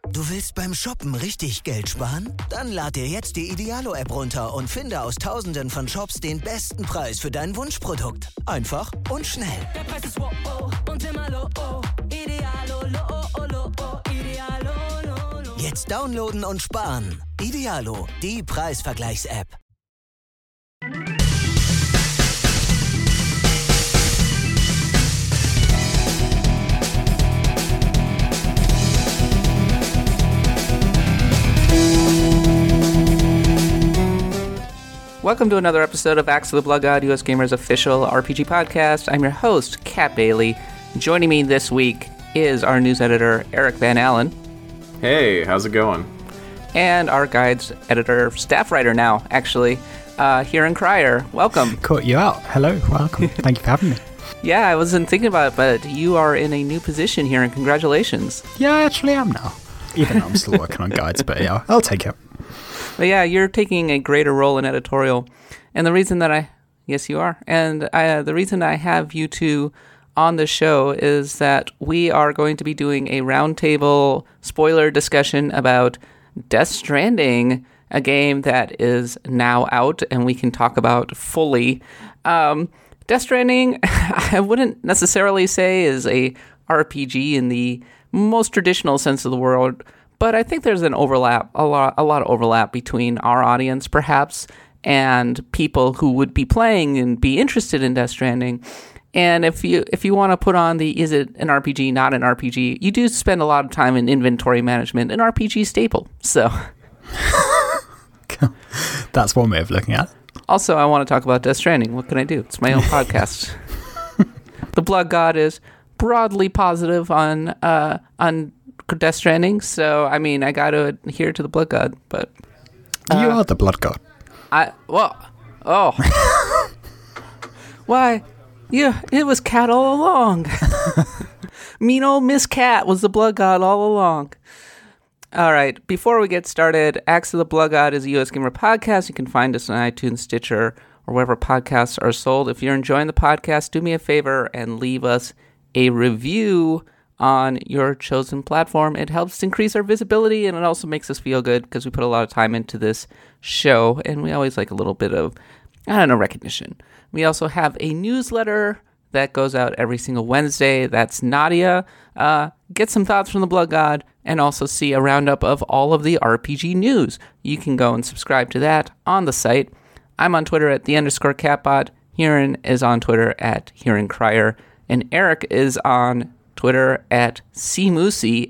Du willst beim Shoppen richtig Geld sparen? Dann lad dir jetzt die Idealo-App runter und finde aus Tausenden von Shops den besten Preis für dein Wunschprodukt. Einfach und schnell. Der Preis ist wow und immer low. Idealo, low. Idealo, low. Jetzt downloaden und sparen. Idealo, die Preisvergleichs-App. Welcome to another episode of Axe of the Blood God, US Gamer's official RPG podcast. I'm your host, Kat Bailey. Joining me this week is our news editor, Eric Van Allen. Hey, how's it going? And our guides editor, staff writer now, actually, Hiran Cryer. Welcome. Caught you out. Hello, welcome. Thank you for having me. Yeah, I wasn't thinking about it, but you are in a new position here, and congratulations. Yeah, I actually am now. Even though I'm still working on guides, but yeah, I'll take it. But yeah, you're taking a greater role in editorial. And the reason that yes, you are. And the reason I have you two on the show is that we are going to be doing a roundtable spoiler discussion about Death Stranding, a game that is now out and we can talk about fully. Death Stranding, I wouldn't necessarily say is a RPG in the most traditional sense of the word, but I think there's an overlap, a lot of overlap between our audience, perhaps, and people who would be playing and be interested in Death Stranding. And if you want to put on the is it an RPG, not an RPG, you do spend a lot of time in inventory management, an RPG staple. So that's one way of looking at it. Also, I want to talk about Death Stranding. What can I do? It's my own podcast. The Blood God is broadly positive on Death Stranding, so I mean, I got to adhere to the Blood God, but you are the Blood God. Why? Yeah, it was Cat all along. Mean old Miss Cat was the Blood God all along. All right, before we get started, Axe of the Blood God is a US Gamer podcast. You can find us on iTunes, Stitcher, or wherever podcasts are sold. If you're enjoying the podcast, do me a favor and leave us a review on your chosen platform. It helps increase our visibility, and it also makes us feel good because we put a lot of time into this show, and we always like a little bit of, recognition. We also have a newsletter that goes out every single Wednesday. That's Nadia. Get some thoughts from the Blood God, and also see a roundup of all of the RPG news. You can go and subscribe to that on the site. I'm on Twitter at @the_catbot. Hiran is on Twitter at Hiran Cryer, and Eric is on Twitter at Seamoosi,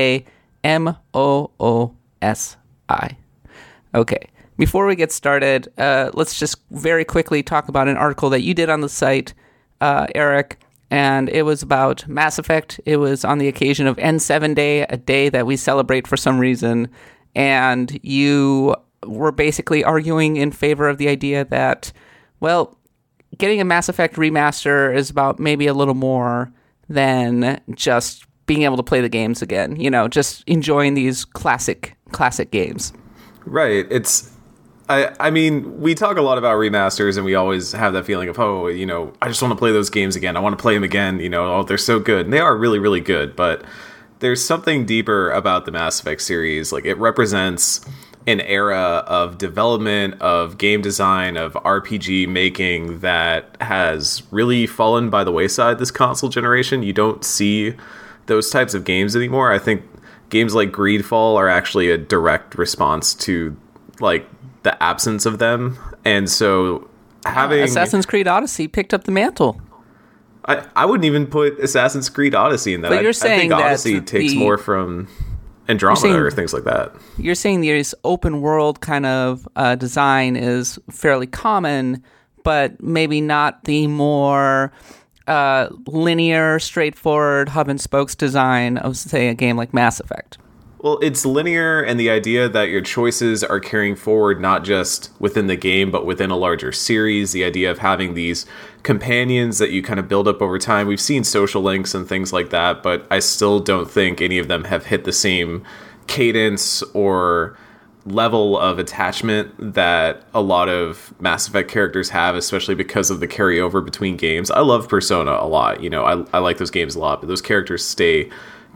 SEAMOOSI. Okay, before we get started, let's just very quickly talk about an article that you did on the site, Eric, and it was about Mass Effect. It was on the occasion of N7 Day, a day that we celebrate for some reason, and you were basically arguing in favor of the idea that, well, getting a Mass Effect remaster is about maybe a little more than just being able to play the games again, just enjoying these classic games. Right. I mean, we talk a lot about remasters and we always have that feeling of, I just want to play those games again. I want to play them again. They're so good. And they are really, really good. But there's something deeper about the Mass Effect series. Like, it represents an era of development, of game design, of RPG making that has really fallen by the wayside this console generation. You don't see those types of games anymore. I think games like Greedfall are actually a direct response to, like, the absence of them. And so having Assassin's Creed Odyssey picked up the mantle. I wouldn't even put Assassin's Creed Odyssey in that. But you're saying I think Odyssey takes more from Andromeda or things like that. You're saying this open world kind of design is fairly common, but maybe not the more linear, straightforward hub and spokes design of, say, a game like Mass Effect. Well, it's linear, and the idea that your choices are carrying forward not just within the game, but within a larger series. The idea of having these companions that you kind of build up over time. We've seen social links and things like that, but I still don't think any of them have hit the same cadence or level of attachment that a lot of Mass Effect characters have, especially because of the carryover between games. I love Persona a lot. I like those games a lot, but those characters stay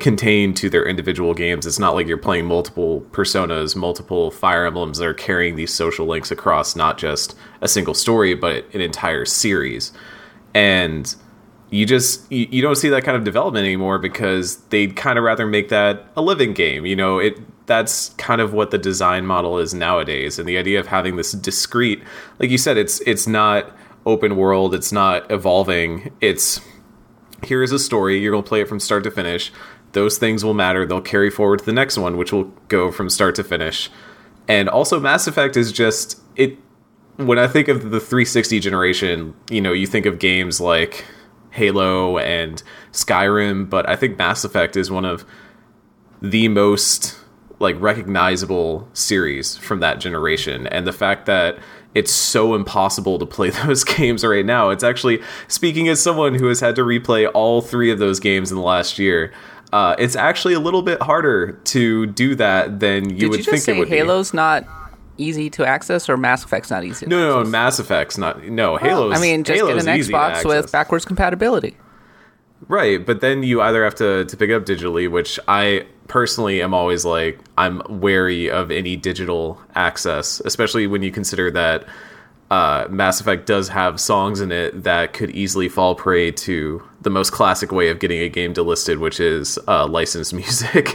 contained to their individual games. It's not like you're playing multiple Personas, multiple Fire Emblems that are carrying these social links across not just a single story, but an entire series. And you don't see that kind of development anymore because they'd kind of rather make that a living game. That's kind of what the design model is nowadays. And the idea of having this discrete, like you said, it's not open world, it's not evolving. It's, here is a story, you're going to play it from start to finish. Those things will matter. They'll carry forward to the next one, which will go from start to finish. And also Mass Effect is just, when I think of the 360 generation, you think of games like Halo and Skyrim, but I think Mass Effect is one of the most recognizable series from that generation. And the fact that it's so impossible to play those games right now, it's actually, speaking as someone who has had to replay all 3 of those games in the last year, it's actually a little bit harder to do that than you would think it would be. Did you just say Halo's not easy to access, or Mass Effect's not easy to access? No, Mass Effect's not. No, Halo's. Just Halo's get an Xbox with backwards compatibility. Right, but then you either have to pick it up digitally, which I personally am always I'm wary of any digital access, especially when you consider that Mass Effect does have songs in it that could easily fall prey to the most classic way of getting a game delisted, which is licensed music.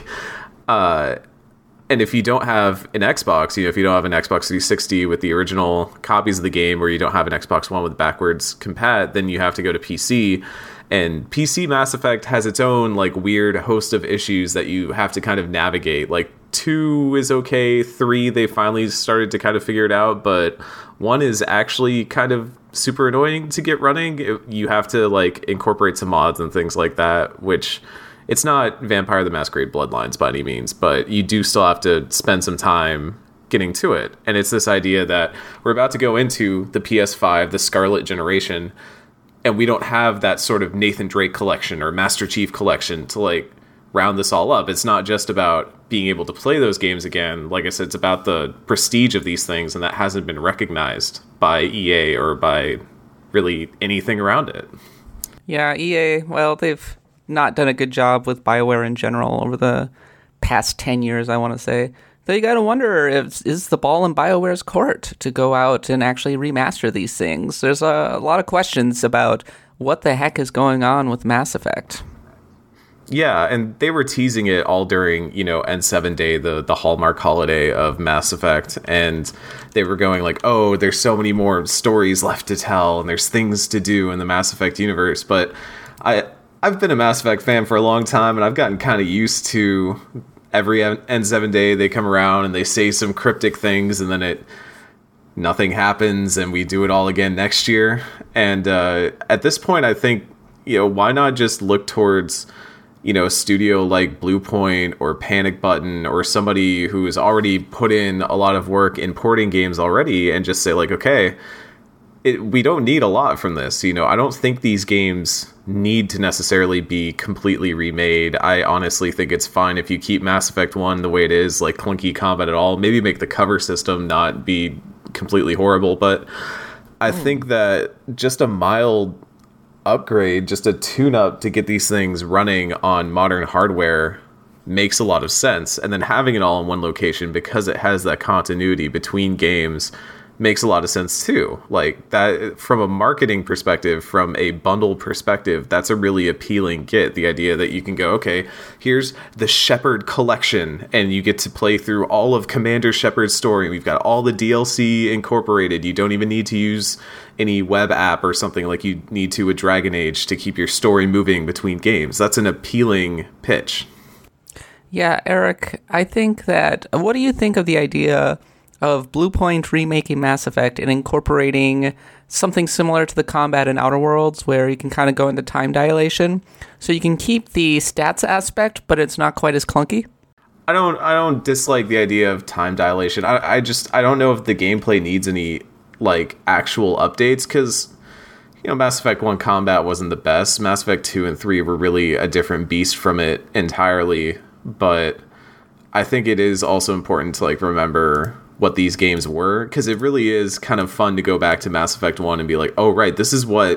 And if you don't have an Xbox, if you don't have an Xbox 360 with the original copies of the game, or you don't have an Xbox One with backwards compat, then you have to go to PC. And PC Mass Effect has its own weird host of issues that you have to kind of navigate. 2 is okay, 3 they finally started to kind of figure it out, but 1 is actually kind of super annoying to get running. You have to incorporate some mods and things like that, which it's not Vampire the Masquerade Bloodlines by any means, but you do still have to spend some time getting to it. And it's this idea that we're about to go into the PS5, the Scarlet generation, and we don't have that sort of Nathan Drake collection or Master Chief collection to round this all up. It's not just about being able to play those games again. Like I said, it's about the prestige of these things, and that hasn't been recognized by EA or by really anything around it. Yeah, EA, well, they've not done a good job with BioWare in general over the past 10 years, I want to say. Though you got to wonder, is the ball in BioWare's court to go out and actually remaster these things? There's a lot of questions about what the heck is going on with Mass Effect. Yeah, and they were teasing it all during, N7 Day, the Hallmark holiday of Mass Effect, and they were going oh, there's so many more stories left to tell, and there's things to do in the Mass Effect universe. But I've been a Mass Effect fan for a long time, and I've gotten kind of used to every N7 Day they come around and they say some cryptic things, and then nothing happens, and we do it all again next year. And at this point, I think, why not just look towards, a studio like Bluepoint or Panic Button or somebody who has already put in a lot of work in porting games already, and just say okay, we don't need a lot from this. I don't think these games need to necessarily be completely remade. I honestly think it's fine if you keep Mass Effect 1 the way it is, clunky combat at all. Maybe make the cover system not be completely horrible, but I think that just a mild upgrade, just a tune-up to get these things running on modern hardware makes a lot of sense. And then having it all in one location, because it has that continuity between games, makes a lot of sense too. That, from a marketing perspective, from a bundle perspective, that's a really appealing get. The idea that you can go, okay, here's the Shepard collection, and you get to play through all of Commander Shepard's story. We've got all the DLC incorporated. You don't even need to use any web app or something like you need to with Dragon Age to keep your story moving between games. That's an appealing pitch. Yeah, Eric, I think that, what do you think of the idea of Bluepoint remaking Mass Effect and incorporating something similar to the combat in Outer Worlds, where you can kind of go into time dilation, so you can keep the stats aspect, but it's not quite as clunky? I don't dislike the idea of time dilation. I don't know if the gameplay needs any actual updates, because Mass Effect 1 combat wasn't the best. Mass Effect 2 and 3 were really a different beast from it entirely, but I think it is also important to remember what these games were, because it really is kind of fun to go back to Mass Effect 1 and be oh right, this is what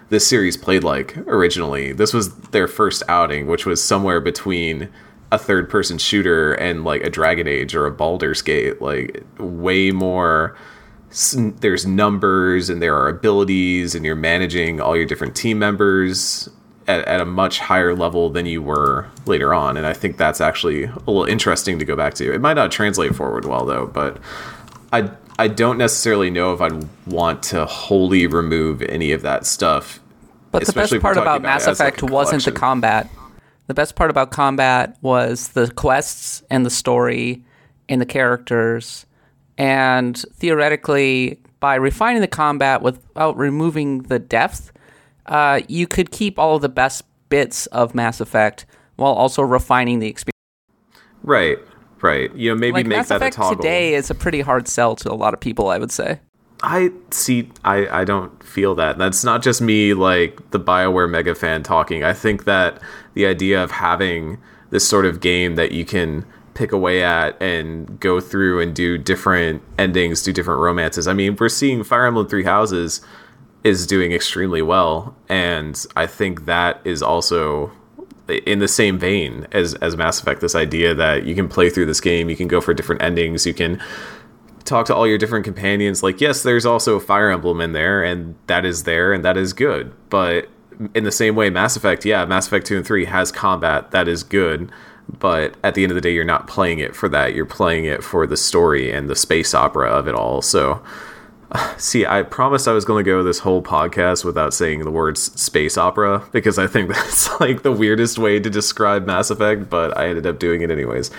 this series played like originally. This was their first outing, which was somewhere between a third-person shooter and like a Dragon Age or a Baldur's Gate. Like way more. There's numbers and there are abilities, and you're managing all your different team members at a much higher level than you were later on. And I think that's actually a little interesting to go back to. It might not translate forward well though, but I don't necessarily know if I'd want to wholly remove any of that stuff. But the best part about Mass Effect wasn't the combat. The best part about combat was the quests and the story and the characters. And theoretically, by refining the combat without removing the depth, you could keep all of the best bits of Mass Effect while also refining the experience. Right. You know, maybe like make Mass that Effect a toggle. today is a pretty hard sell to a lot of people, I would say. I don't feel that. That's not just me, like the BioWare mega fan talking. I think that the idea of having this sort of game that you can pick away at and go through and do different endings, do different romances. I mean, we're seeing Fire Emblem Three Houses is doing extremely well, and I think that is also in the same vein as Mass Effect, this idea that you can play through this game, you can go for different endings, you can talk to all your different companions. Like, yes, there's also Fire Emblem in there, and that is there, and that is good. But in the same way, Mass Effect 2 and 3 has combat that is good, but at the end of the day, you're not playing it for that. You're playing it for the story and the space opera of it all. So, see, I promised I was going to go this whole podcast without saying the words space opera, because I think that's like the weirdest way to describe Mass Effect, but I ended up doing it anyways.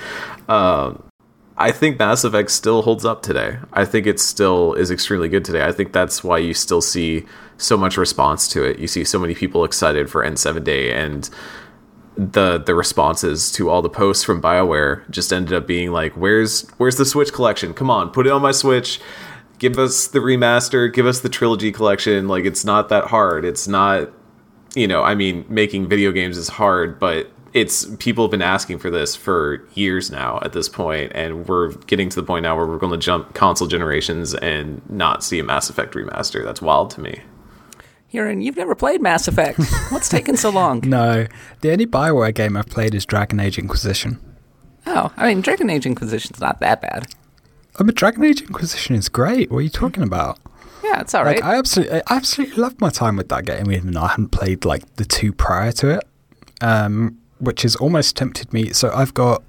I think Mass Effect still holds up today. I think it still is extremely good today. I think that's why you still see so much response to it. You see so many people excited for N7 Day, and the responses to all the posts from BioWare just ended up being like, where's the Switch collection? Come on, put it on my Switch. Give us the remaster, give us the trilogy collection. Like, it's not that hard. It's not, I mean, making video games is hard, but people have been asking for this for years now at this point, and we're getting to the point now where we're going to jump console generations and not see a Mass Effect remaster. That's wild to me. Hiran, you've never played Mass Effect. What's taking so long? No, the only BioWare game I've played is Dragon Age Inquisition. Oh, I mean, Dragon Age Inquisition's not that bad. Oh, but Dragon Age Inquisition is great. What are you talking about? Yeah, it's all right. Like, I absolutely loved my time with that game, even though I hadn't played like the two prior to it, which has almost tempted me. So I've got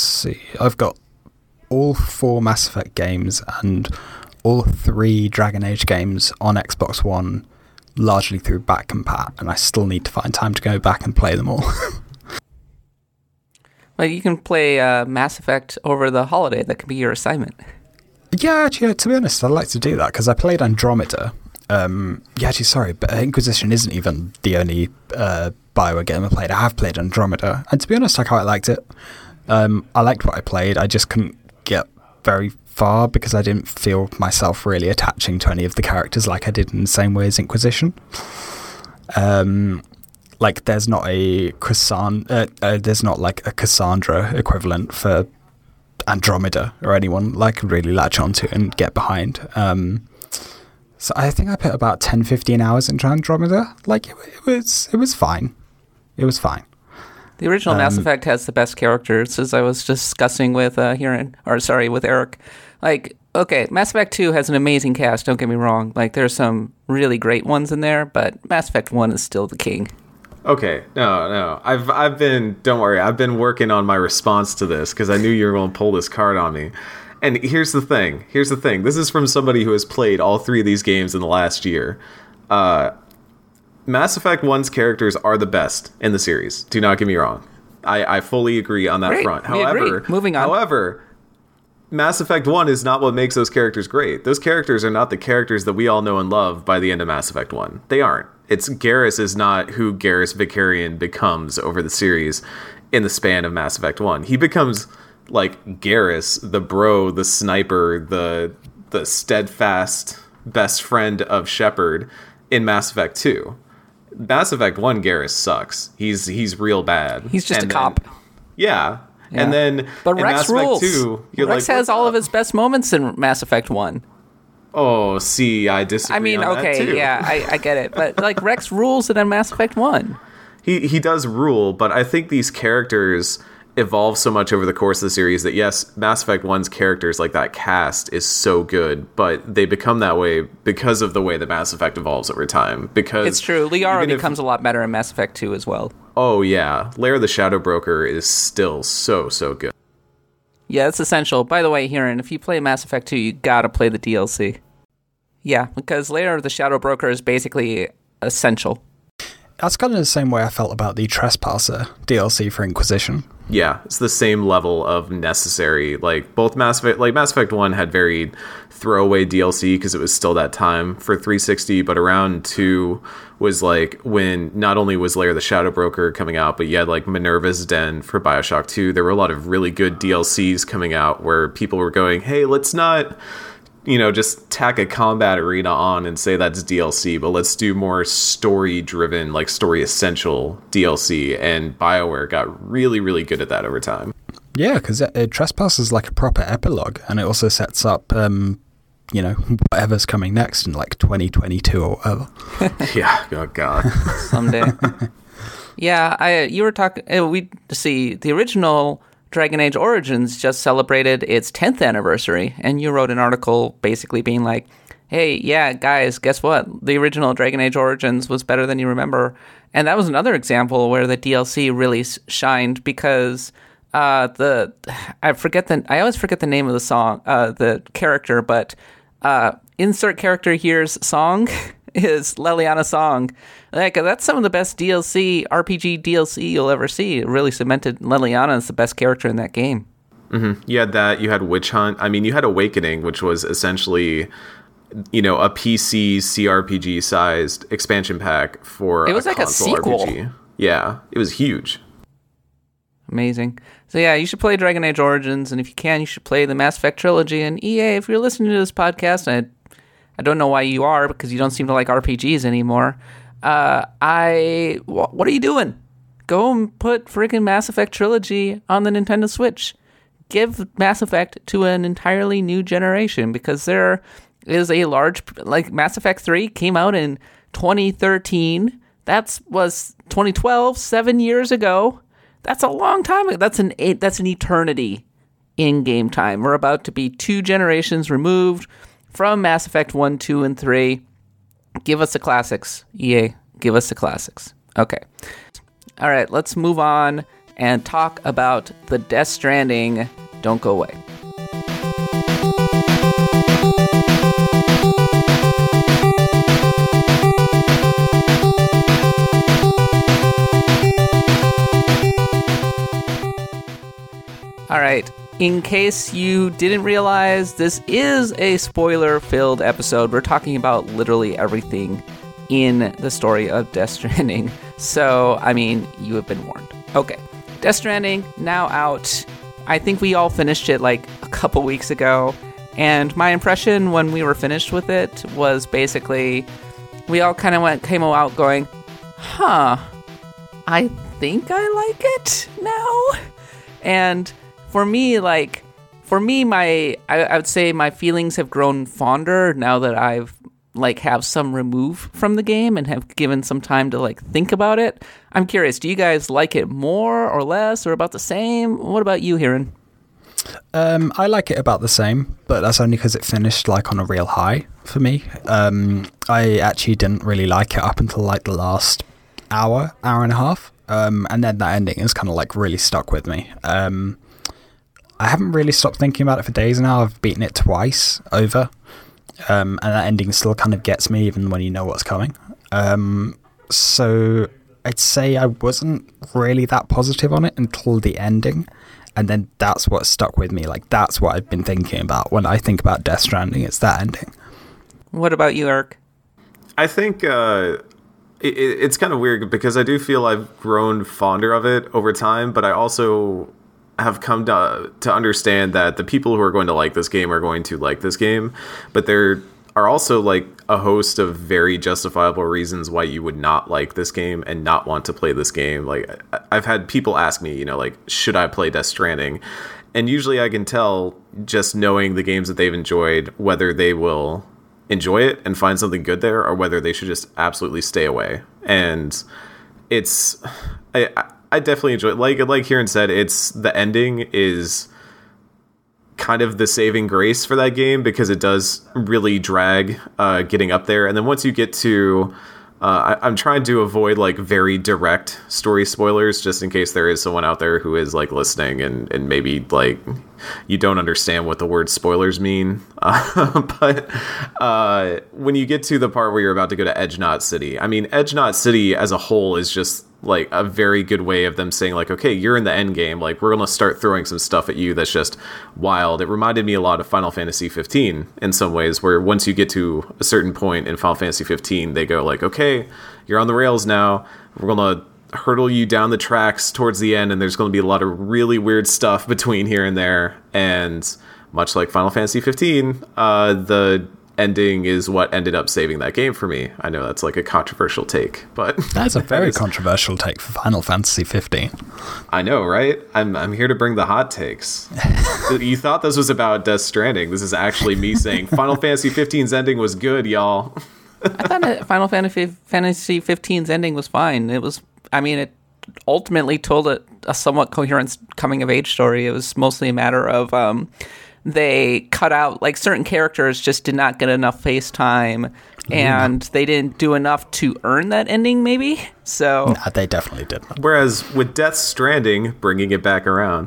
all 4 Mass Effect games and all 3 Dragon Age games on Xbox One, largely through back compat, and I still need to find time to go back and play them all. Well, you can play Mass Effect over the holiday. That could be your assignment. Yeah, actually, to be honest, I'd like to do that, because I played Andromeda. But Inquisition isn't even the only BioWare game I played. I have played Andromeda, and to be honest, I quite liked it. I liked what I played. I just couldn't get very far because I didn't feel myself really attaching to any of the characters like I did in the same way as Inquisition. Like, there's not a Cassandra equivalent for Andromeda or anyone I could really latch onto and get behind. So I think I put about 10-15 hours into Andromeda. Like, it was fine. It was fine. The original Mass Effect has the best characters, as I was discussing with with Eric. Like, okay, Mass Effect 2 has an amazing cast, don't get me wrong. Like, there's some really great ones in there, but Mass Effect 1 is still the king. Okay, no. I've been working on my response to this, because I knew you were going to pull this card on me. And here's the thing. This is from somebody who has played all 3 of these games in the last year. Mass Effect 1's characters are the best in the series. Do not get me wrong. I fully agree on that Great. front. We agree. Moving on. However, Mass Effect 1 is not what makes those characters great. Those characters are not the characters that we all know and love by the end of Mass Effect 1. They aren't. Garrus is not who Garrus Vicarian becomes over the series in the span of Mass Effect 1. He becomes like Garrus, the bro, the sniper, the steadfast best friend of Shepard in Mass Effect 2. Mass Effect 1 Garrus sucks. He's real bad. He's just a cop. Yeah. And then but in Rex Mass rules. Effect 2, you're Rex like, has all of his best moments in Mass Effect 1. Oh, see, I disagree. I mean, on that okay, too. yeah, I get it, but like Rex rules it in Mass Effect 1. He does rule, but I think these characters evolve so much over the course of the series that yes, Mass Effect 1's characters, like that cast, is so good, but they become that way because of the way that Mass Effect evolves over time. Because It's true. Liara even if- becomes a lot better in Mass Effect 2 as well. Oh yeah, Lair the Shadow Broker is still so good. Yeah, it's essential. By the way, Hiran, if you play Mass Effect 2, you gotta play the DLC. Yeah, because Lair the Shadow Broker is basically essential. That's kind of the same way I felt about the Trespasser DLC for Inquisition. Yeah, it's the same level of necessary. Like both Mass Effect 1 had very throwaway DLC because it was still that time for 360, but around 2 was like when not only was Lair the Shadow Broker coming out, but you had like Minerva's Den for BioShock 2. There were a lot of really good DLCs coming out where people were going, hey, let's not just tack a combat arena on and say that's DLC, but let's do more story-driven, like story-essential DLC, and BioWare got really, really good at that over time. Yeah, because Trespass is like a proper epilogue, and it also sets up, whatever's coming next in like 2022 or whatever. Yeah, oh god. Someday. Yeah, you were talking... we see the original Dragon Age Origins just celebrated its 10th anniversary, and you wrote an article basically being like, hey, yeah, guys, guess what? The original Dragon Age Origins was better than you remember. And that was another example where the DLC really shined because I always forget the name of the song, the character, but insert character here's song is Leliana's song. Like, that's some of the best RPG DLC you'll ever see. It really cemented Leliana as the best character in that game. Mm-hmm. You had that. You had Witch Hunt. I mean, you had Awakening, which was essentially, a PC CRPG-sized expansion pack for it was like console a sequel. RPG. Yeah, it was huge. Amazing. So yeah, you should play Dragon Age Origins, and if you can, you should play the Mass Effect trilogy. And EA, if you're listening to this podcast, I don't know why you are, because you don't seem to like RPGs anymore. What are you doing? Go and put freaking Mass Effect trilogy on the Nintendo Switch. Give Mass Effect to an entirely new generation, because there is a large, like Mass Effect 3 came out in 2013. That was 2012, 7 years ago. That's a long time ago. That's an eternity in game time. We're about to be 2 generations removed from Mass Effect 1, 2, and 3. Give us the classics, EA. Give us the classics. Okay. All right, let's move on and talk about the Death Stranding. Don't go away. All right. In case you didn't realize, this is a spoiler-filled episode. We're talking about literally everything in the story of Death Stranding. So, I mean, you have been warned. Okay. Death Stranding, now out. I think we all finished it like a couple weeks ago. And my impression when we were finished with it was basically, we all kind of came out going, I think I like it now. And for me, I would say my feelings have grown fonder now that I've have some remove from the game and have given some time to think about it. I'm curious, do you guys like it more or less or about the same? What about you, Hiran? I like it about the same, but that's only because it finished on a real high for me. I actually didn't really like it up until the last hour and a half, and then that ending is kind of really stuck with me. I haven't really stopped thinking about it for days now. I've beaten it twice over, and that ending still kind of gets me even when you know what's coming. So I'd say I wasn't really that positive on it until the ending, and then that's what stuck with me. That's what I've been thinking about when I think about Death Stranding. It's that ending. What about you, Eric? I think it's kind of weird because I do feel I've grown fonder of it over time, but I also have come to understand that the people who are going to like this game are going to like this game, but there are also a host of very justifiable reasons why you would not like this game and not want to play this game. I've had people ask me, should I play Death Stranding? And usually I can tell just knowing the games that they've enjoyed whether they will enjoy it and find something good there, or whether they should just absolutely stay away. And I definitely enjoy it. Like Kieran said, the ending is kind of the saving grace for that game, because it does really drag getting up there. And then once you get to I'm trying to avoid like very direct story spoilers, just in case there is someone out there who is like listening and maybe like you don't understand what the word spoilers mean. But when you get to the part where you're about to go to Edge Knot City, I mean, Edge Knot City as a whole is just like a very good way of them saying like, okay, you're in the end game. Like, we're going to start throwing some stuff at you that's just wild. It reminded me a lot of Final Fantasy 15 in some ways, where once you get to a certain point in Final Fantasy 15, they go like, okay, you're on the rails now. We're going to hurdle you down the tracks towards the end, and there's going to be a lot of really weird stuff between here and there. And much like Final Fantasy 15, the ending is what ended up saving that game for me. I know that's like a controversial take, but that's a very controversial take for Final Fantasy 15. I know, right? I'm here to bring the hot takes. You thought this was about Death Stranding. This is actually me saying Final Fantasy 15's ending was good, y'all. I thought Final Fantasy 15's ending was fine. It ultimately told a somewhat coherent coming of age story. It was mostly a matter of they cut out, like, certain characters just did not get enough face time, and they didn't do enough to earn that ending, maybe? So Nah, they definitely didn't. Whereas with Death Stranding, bringing it back around,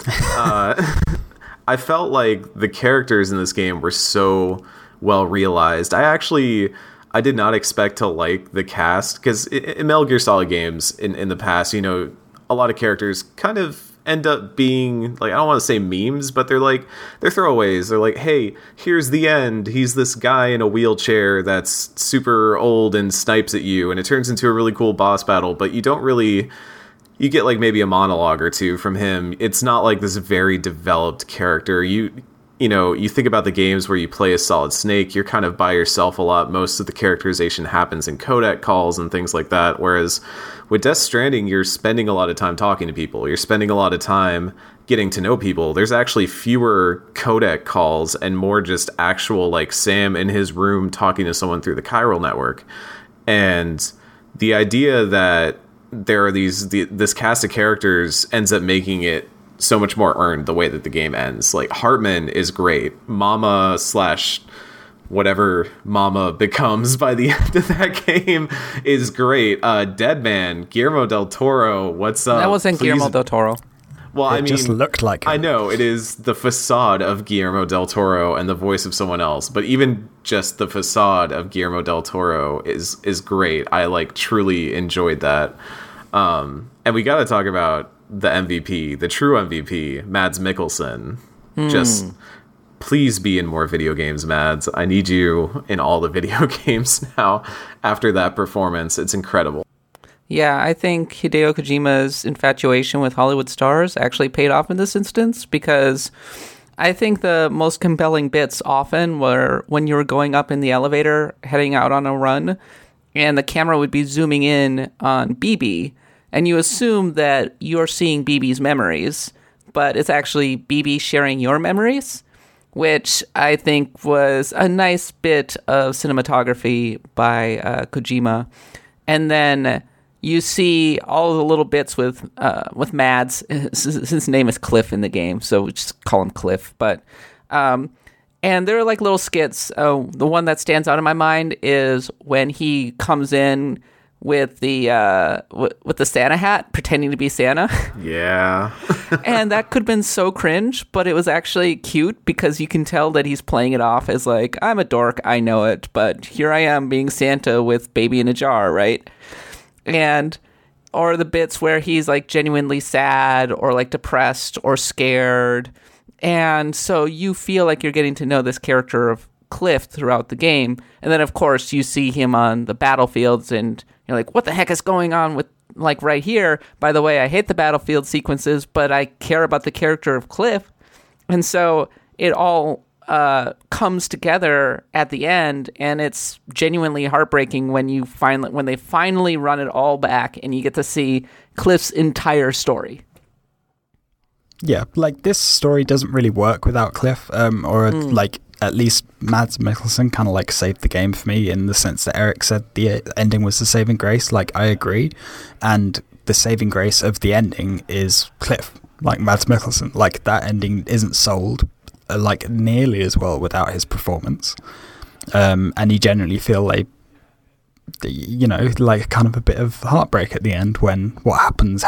I felt like the characters in this game were so well realized. I did not expect to like the cast, because in Metal Gear Solid games in the past, you know, a lot of characters kind of end up being, like, I don't want to say memes, but they're throwaways. They're like, hey, here's the end. He's this guy in a wheelchair that's super old and snipes at you, and it turns into a really cool boss battle, but you get like maybe a monologue or two from him. It's not like this very developed character. You know, you think about the games where you play as Solid Snake, you're kind of by yourself a lot. Most of the characterization happens in codec calls and things like that. Whereas with Death Stranding, you're spending a lot of time talking to people. You're spending a lot of time getting to know people. There's actually fewer codec calls and more just actual, like, Sam in his room talking to someone through the chiral network. And the idea that there are this cast of characters ends up making it so much more earned the way that the game ends. Like, Hartman is great. Mama / whatever Mama becomes by the end of that game is great. Deadman, Guillermo del Toro, what's up? That wasn't Guillermo del Toro. Well, It just looked like him. I know, it is the facade of Guillermo del Toro and the voice of someone else, but even just the facade of Guillermo del Toro is great. I, like, truly enjoyed that. And we got to talk about the MVP, the true MVP, Mads Mikkelsen. Just please be in more video games, Mads. I need you in all the video games now after that performance. It's incredible. Yeah, I think Hideo Kojima's infatuation with Hollywood stars actually paid off in this instance, because I think the most compelling bits often were when you were going up in the elevator, heading out on a run, and the camera would be zooming in on BB, and you assume that you're seeing BB's memories, but it's actually BB sharing your memories, which I think was a nice bit of cinematography by Kojima. And then you see all the little bits with Mads. His name is Cliff in the game, so we just call him Cliff. But and there are like little skits. The one that stands out in my mind is when he comes in with the Santa hat, pretending to be Santa. Yeah. And that could have been so cringe, but it was actually cute because you can tell that he's playing it off as like, I'm a dork, I know it, but here I am being Santa with baby in a jar, right? And or the bits where he's like genuinely sad or like depressed or scared. And so you feel like you're getting to know this character of Cliff throughout the game. And then of course you see him on the battlefields and you're like, what the heck is going on with, like, right here? By the way, I hate the battlefield sequences, but I care about the character of Cliff. And so it all comes together at the end, and it's genuinely heartbreaking when they finally run it all back and you get to see Cliff's entire story. Yeah, like, this story doesn't really work without Cliff, or like, at least Mads Mikkelsen kind of like saved the game for me, in the sense that Eric said the ending was the saving grace. Like, I agree, and the saving grace of the ending is Cliff, like Mads Mikkelsen. Like, that ending isn't sold like nearly as well without his performance, and you generally feel like, you know, like kind of a bit of heartbreak at the end when what happens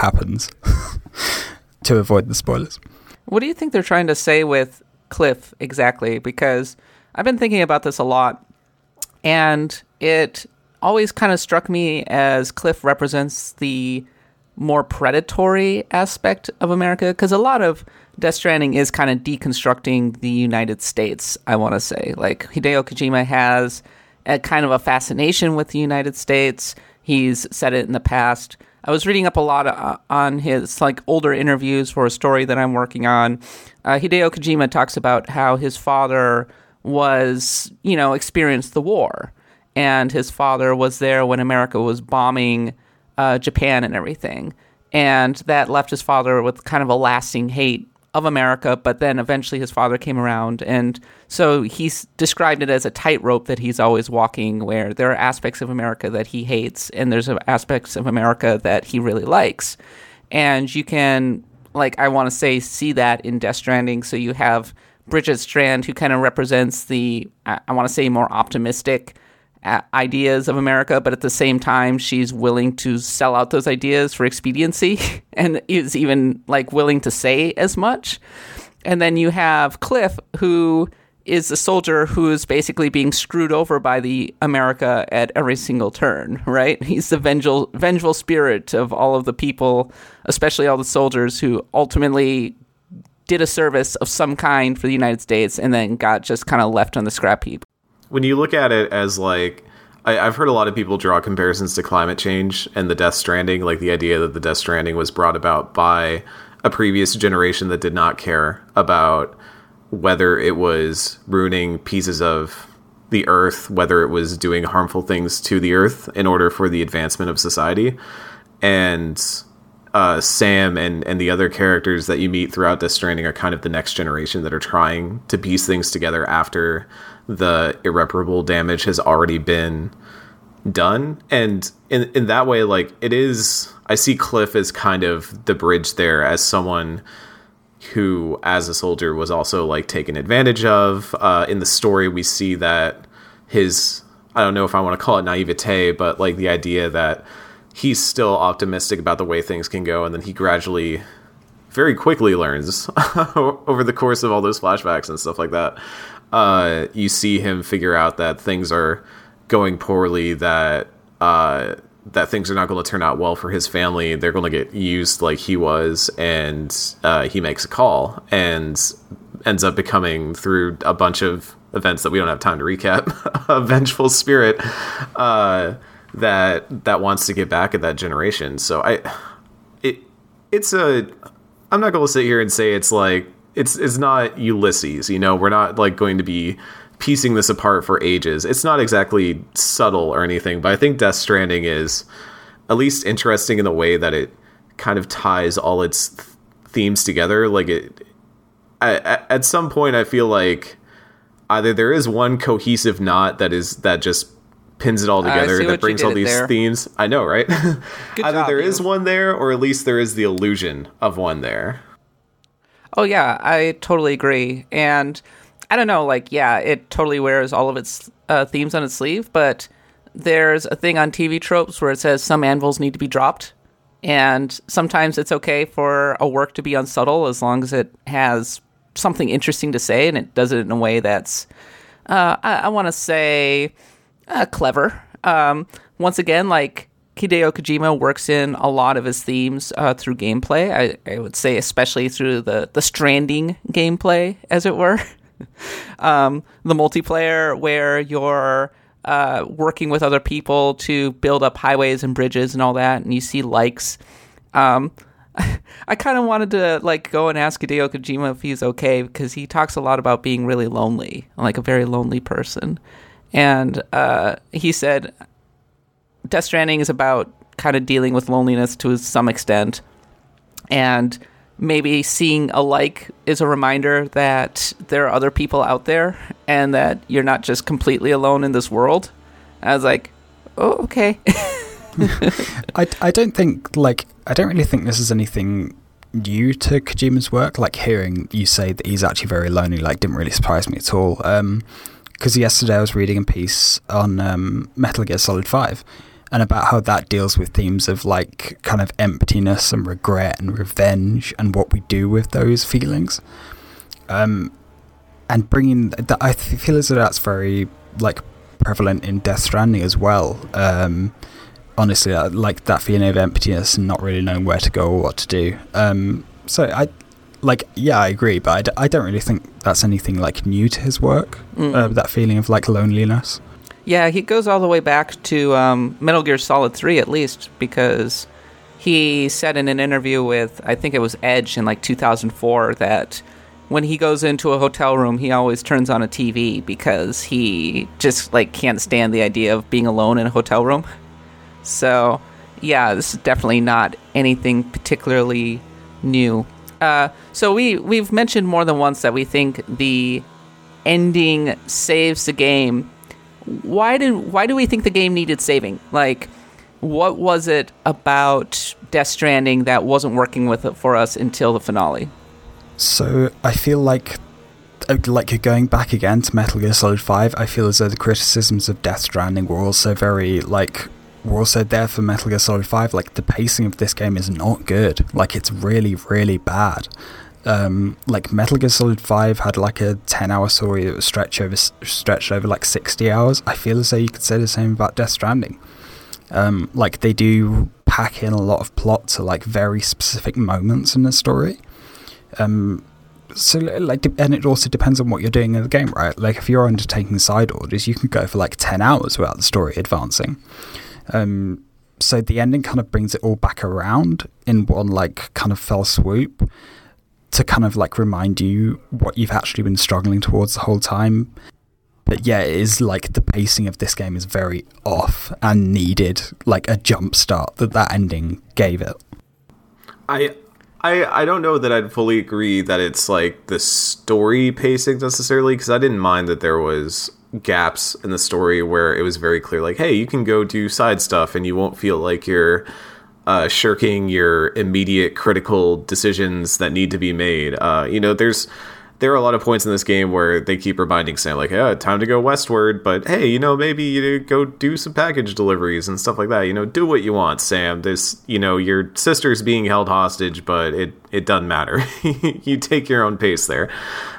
to avoid the spoilers. What do you think they're trying to say with Cliff exactly? Because I've been thinking about this a lot, and it always kind of struck me as Cliff represents the more predatory aspect of America, because a lot of Death Stranding is kind of deconstructing the United States, I want to say. Like, Hideo Kojima has a kind of a fascination with the United States. He's said it in the past. I was reading up a lot on his like older interviews for a story that I'm working on. Hideo Kojima talks about how his father was, you know, experienced the war, and his father was there when America was bombing Japan and everything, and that left his father with kind of a lasting hate of America. But then eventually his father came around, and so he's described it as a tightrope that he's always walking, where there are aspects of America that he hates and there's aspects of America that he really likes. And you can, like, I want to say, see that in Death Stranding. So you have Bridget Strand, who kind of represents the, I want to say, more optimistic ideas of America, but at the same time she's willing to sell out those ideas for expediency and is even like willing to say as much. And then you have Cliff, who is a soldier who is basically being screwed over by the America at every single turn, right? He's the vengeful spirit of all of the people, especially all the soldiers who ultimately did a service of some kind for the United States and then got just kind of left on the scrap heap. When you look at it as like, I've heard a lot of people draw comparisons to climate change and the Death Stranding, like the idea that the Death Stranding was brought about by a previous generation that did not care about whether it was ruining pieces of the earth, whether it was doing harmful things to the earth in order for the advancement of society. And Sam and the other characters that you meet throughout Death Stranding are kind of the next generation that are trying to piece things together after the irreparable damage has already been done. And in that way, like, it is, I see Cliff as kind of the bridge there, as someone who, as a soldier, was also like taken advantage of. In the story, we see that his, I don't know if I want to call it naivete, but like the idea that he's still optimistic about the way things can go, and then he gradually, very quickly learns over the course of all those flashbacks and stuff like that. You see him figure out that things are going poorly, that things are not going to turn out well for his family. They're going to get used like he was, and he makes a call and ends up becoming, through a bunch of events that we don't have time to recap, a vengeful spirit that wants to get back at that generation. So I'm not going to sit here and say it's like, it's not Ulysses, you know, we're not like going to be piecing this apart for ages. It's not exactly subtle or anything, but I think Death Stranding is at least interesting in the way that it kind of ties all its themes together. Like, at some point I feel like either there is one cohesive knot that just pins it all together, that brings all these themes. I know, right? Either there is one there, or at least there is the illusion of one there. Oh, yeah, I totally agree. And I don't know, like, yeah, it totally wears all of its themes on its sleeve, but there's a thing on TV tropes where it says some anvils need to be dropped. And sometimes it's okay for a work to be unsubtle as long as it has something interesting to say, and it does it in a way that's, I want to say, clever. Once again, like, Hideo Kojima works in a lot of his themes through gameplay. I would say especially through the Stranding gameplay, as it were. The multiplayer where you're working with other people to build up highways and bridges and all that, and you see likes. I kind of wanted to like go and ask Hideo Kojima if he's okay, because he talks a lot about being really lonely, like a very lonely person. And he said Death Stranding is about kind of dealing with loneliness to some extent. And maybe seeing a like is a reminder that there are other people out there and that you're not just completely alone in this world. I was like, oh, okay. I don't think, like, I don't really think this is anything new to Kojima's work. Like, hearing you say that he's actually very lonely, like, didn't really surprise me at all. Because yesterday I was reading a piece on Metal Gear Solid 5 and about how that deals with themes of, like, kind of emptiness and regret and revenge and what we do with those feelings. And bringing that, I feel as though that's very, like, prevalent in Death Stranding as well. Honestly, like that feeling of emptiness and not really knowing where to go or what to do. So I agree, but I don't really think that's anything like new to his work. That feeling of like loneliness. Yeah, he goes all the way back to Metal Gear Solid 3 at least, because he said in an interview with, I think it was Edge in like 2004, that when he goes into a hotel room, he always turns on a TV because he just like can't stand the idea of being alone in a hotel room. So, yeah, this is definitely not anything particularly new. So we've mentioned more than once that we think the ending saves the game. Why do we think the game needed saving? Like, what was it about Death Stranding that wasn't working with it for us until the finale? So I feel like going back again to Metal Gear Solid 5, I feel as though the criticisms of Death Stranding were also there for Metal Gear Solid 5. Like, the pacing of this game is not good. Like, it's really, really bad. Like, Metal Gear Solid 5 had like a 10-hour story that was stretched over like 60 hours. I feel as though you could say the same about Death Stranding. Like, they do pack in a lot of plot to like very specific moments in the story. So, like, and it also depends on what you're doing in the game, right? Like, if you're undertaking side orders, you can go for like 10 hours without the story advancing. So the ending kind of brings it all back around in one like kind of fell swoop to kind of like remind you what you've actually been struggling towards the whole time. But yeah, it is like the pacing of this game is very off and needed like a jump start that ending gave it. I don't know that I'd fully agree that it's like the story pacing necessarily, because I didn't mind that there was gaps in the story where it was very clear, like, hey, you can go do side stuff and you won't feel like you're shirking your immediate critical decisions that need to be made. There are a lot of points in this game where they keep reminding Sam, like, yeah, time to go westward, but hey, maybe you go do some package deliveries and stuff like that. Do what you want, Sam. This, your sister's being held hostage, but it doesn't matter. You take your own pace there.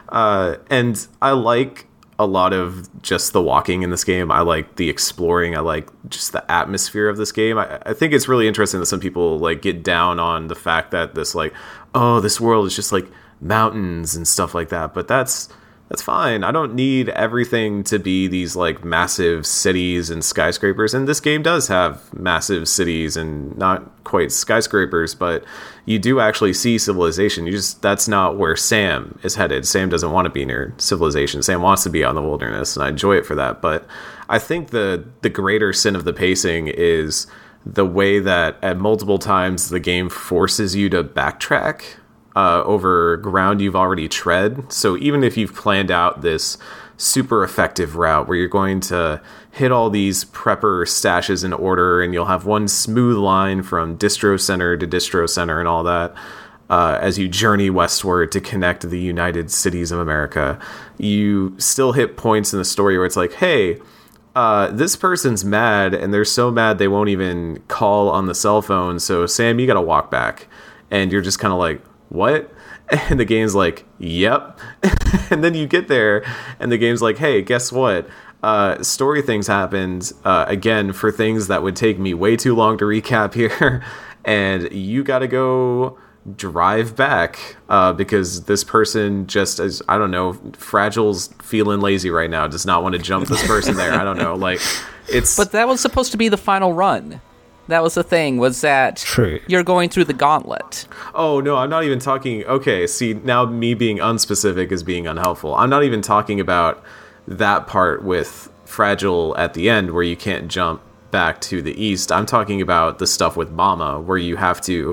And I like a lot of just the walking in this game. I like the exploring. I like just the atmosphere of this game. I think it's really interesting that some people like get down on the fact that this like, oh, this world is just like mountains and stuff like that. But that's fine. I don't need everything to be these like massive cities and skyscrapers. And this game does have massive cities and not quite skyscrapers, but you do actually see civilization. That's not where Sam is headed. Sam doesn't want to be near civilization. Sam wants to be out in the wilderness, and I enjoy it for that. But I think the greater sin of the pacing is the way that at multiple times the game forces you to backtrack over ground you've already tread. So even if you've planned out this super effective route where you're going to hit all these prepper stashes in order and you'll have one smooth line from distro center to distro center and all that, as you journey westward to connect to the United Cities of America, you still hit points in the story where it's like, hey, this person's mad and they're so mad they won't even call on the cell phone, so Sam, you gotta walk back. And you're just kind of like, what? And the game's like, yep. And then you get there and the game's like, hey, guess what? Story things happened again for things that would take me way too long to recap here. And you got to go drive back because this person just, as I don't know, Fragile's feeling lazy right now, does not want to jump this person there. I don't know. Like, it's. But that was supposed to be the final run. That was the thing, was that True. You're going through the gauntlet. Oh, no, I'm not even talking... Okay, see, now me being unspecific is being unhelpful. I'm not even talking about that part with Fragile at the end where you can't jump back to the east. I'm talking about the stuff with Mama where you have to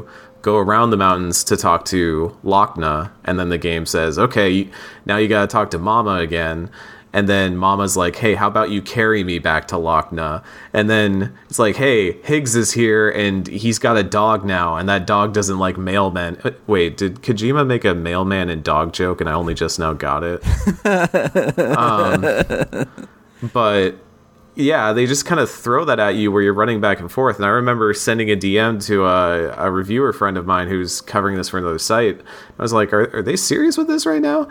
go around the mountains to talk to Lochna, and then the game says, okay, now you gotta talk to Mama again. And then Mama's like, hey, how about you carry me back to Lochna? And then it's like, hey, Higgs is here, and he's got a dog now, and that dog doesn't like mailmen. Wait, did Kojima make a mailman and dog joke, and I only just now got it? But yeah, they just kind of throw that at you where you're running back and forth. And I remember sending a DM to a reviewer friend of mine who's covering this for another site. I was like, are they serious with this right now?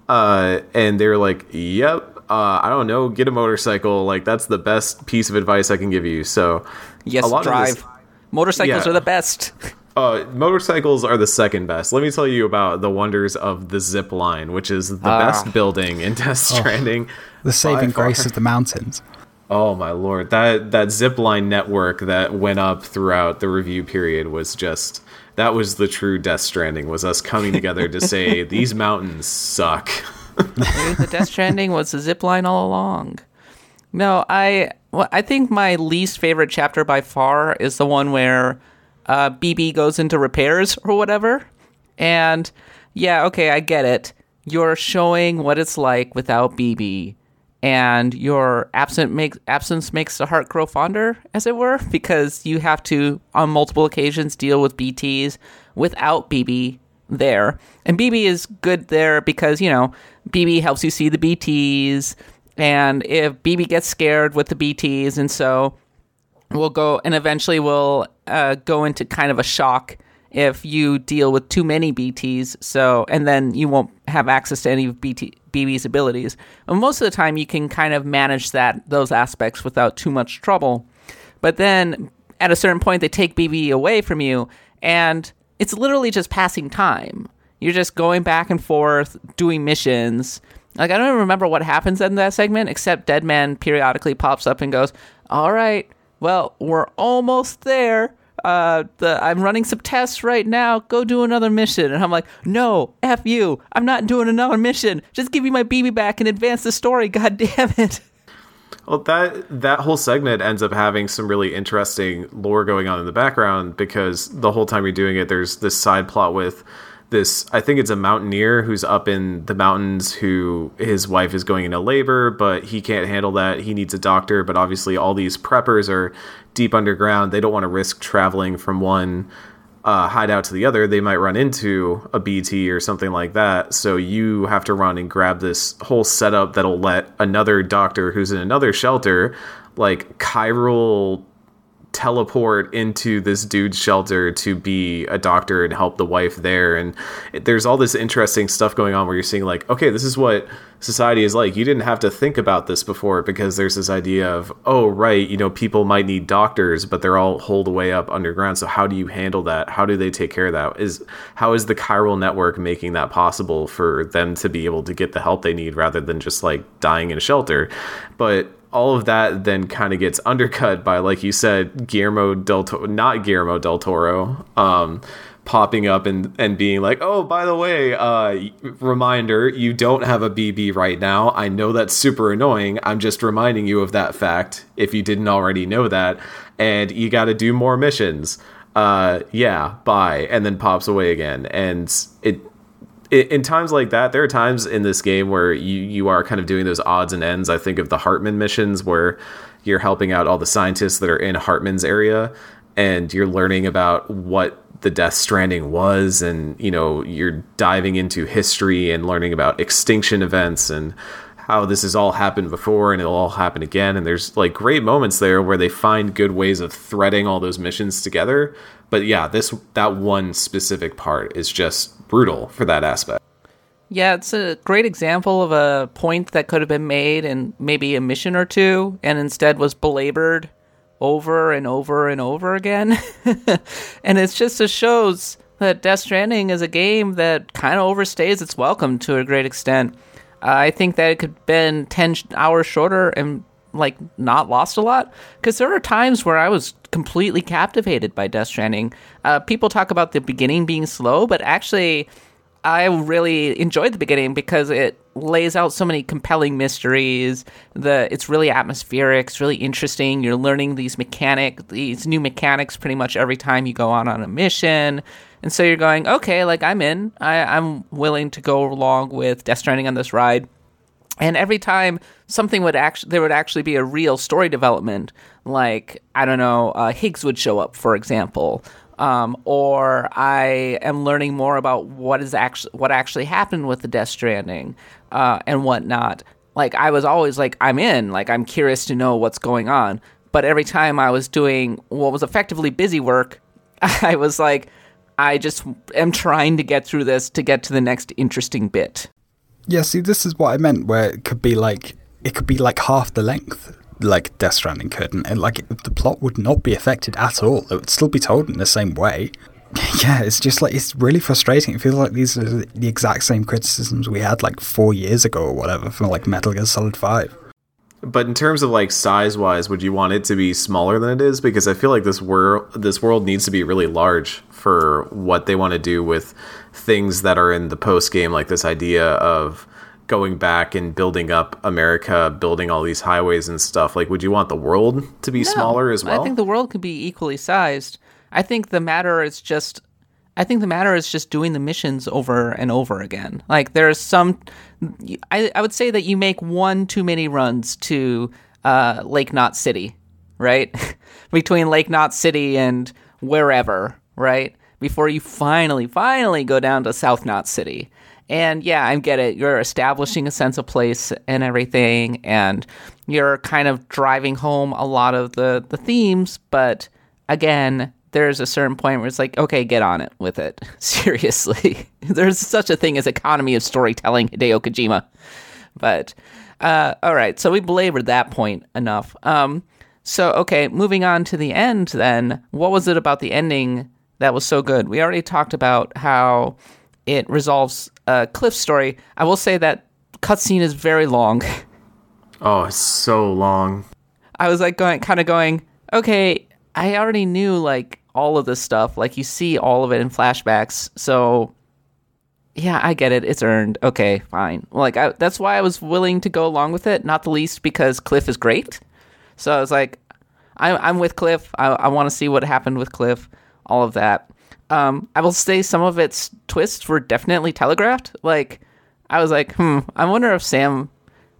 And they were like, yep. I don't know, get a motorcycle. Like, that's the best piece of advice I can give you. So, Yes, drive. Motorcycles are the best. Motorcycles are the second best. Let me tell you about the wonders of the zip line, which is the best building in Death Stranding. The saving grace of the mountains. Oh my lord, that zip line network that went up throughout the review period was just, that was the true Death Stranding, was us coming together to say, these mountains suck. Maybe the Death Stranding was the zip line all along. No, I think my least favorite chapter by far is the one where BB goes into repairs or whatever. And yeah, okay, I get it. You're showing what it's like without BB, and your absence makes the heart grow fonder, as it were, because you have to, on multiple occasions, deal with BTs without BB there. And BB is good there because, BB helps you see the BTs, and if BB gets scared with the BTs, and so we'll go, and eventually we'll go into kind of a shock if you deal with too many BTs, and then you won't have access to any of BB's abilities. And most of the time you can kind of manage those aspects without too much trouble. But then at a certain point they take BB away from you, and it's literally just passing time. You're just going back and forth, doing missions. Like, I don't even remember what happens in that segment, except Deadman periodically pops up and goes, all right, well, we're almost there. I'm running some tests right now. Go do another mission. And I'm like, no, F you. I'm not doing another mission. Just give me my BB back and advance the story. God damn it. Well, that whole segment ends up having some really interesting lore going on in the background, because the whole time you're doing it, there's this side plot with this, I think it's a mountaineer who's up in the mountains, who his wife is going into labor, but he can't handle that. He needs a doctor, but obviously all these preppers are deep underground. They don't want to risk traveling from one hideout to the other. They might run into a BT or something like that. So you have to run and grab this whole setup that'll let another doctor who's in another shelter, like, chiral teleport into this dude's shelter to be a doctor and help the wife there. And there's all this interesting stuff going on where you're seeing, like, okay, this is what society is like. You didn't have to think about this before, because there's this idea of, oh, right, people might need doctors, but they're all holed away up underground. So how do you handle that? How do they take care of that? How is the chiral network making that possible for them to be able to get the help they need rather than just, like, dying in a shelter? But all of that then kind of gets undercut by, like you said, not Guillermo del Toro, popping up and being like, oh, by the way, reminder, you don't have a BB right now. I know that's super annoying. I'm just reminding you of that fact if you didn't already know that. And you got to do more missions. Yeah, bye. And then pops away again. And in times like that, there are times in this game where you are kind of doing those odds and ends. I think of the Hartman missions where you're helping out all the scientists that are in Hartman's area, and you're learning about what the Death Stranding was, and you're diving into history and learning about extinction events and how this has all happened before and it'll all happen again. And there's, like, great moments there where they find good ways of threading all those missions together. But yeah, that one specific part is just brutal for that aspect. Yeah, it's a great example of a point that could have been made in maybe a mission or two, and instead was belabored over and over and over again. And it just shows that Death Stranding is a game that kind of overstays its welcome to a great extent. I think that it could have been 10 hours shorter and, like, not lost a lot, because there are times where I was completely captivated by Death Stranding. People talk about the beginning being slow, but actually I really enjoyed the beginning because it lays out so many compelling mysteries. It's really atmospheric. It's really interesting. You're learning these new mechanics pretty much every time you go on a mission. And so you're going, okay, like I'm in. I'm willing to go along with Death Stranding on this ride. And every time there would actually be a real story development, like, I don't know, Higgs would show up, for example, or I am learning more about what actually happened with the Death Stranding, and whatnot. Like, I was always like, I'm in, like, I'm curious to know what's going on. But every time I was doing what was effectively busy work, I was like, I just am trying to get through this to get to the next interesting bit. Yeah, see, this is what I meant, where it could be like half the length, like Death Stranding could, and like the plot would not be affected at all. It would still be told in the same way. Yeah, it's just like, it's really frustrating. It feels like these are the exact same criticisms we had like 4 years ago or whatever from like Metal Gear Solid 5. But in terms of like size-wise, would you want it to be smaller than it is? Because I feel like this world needs to be really large for what they want to do with things that are in the post-game, like this idea of going back and building up America, building all these highways and stuff. Like, would you want the world to be smaller as well? I think the world could be equally sized. I think the matter is just doing the missions over and over again. Like, there's some... I would say that you make one too many runs to Lake Knot City, right? Between Lake Knot City and wherever, right? Before you finally go down to South Knot City. And yeah, I get it. You're establishing a sense of place and everything, and you're kind of driving home a lot of the themes, but again... there's a certain point where it's like, okay, get on it with it. Seriously. There's such a thing as economy of storytelling, Hideo Kojima. But, all right, so we belabored that point enough. So, okay, moving on to the end then. What was it about the ending that was so good? We already talked about how it resolves Cliff's story. I will say that cutscene is very long. Oh, it's so long. I was like going, okay, I already knew like all of this stuff. Like, you see all of it in flashbacks. So yeah, I get it. It's earned. Okay, fine. Like, that's why I was willing to go along with it. Not the least because Cliff is great. So I was like, I'm with Cliff. I want to see what happened with Cliff. All of that. I will say some of its twists were definitely telegraphed. Like, I was like, I wonder if Sam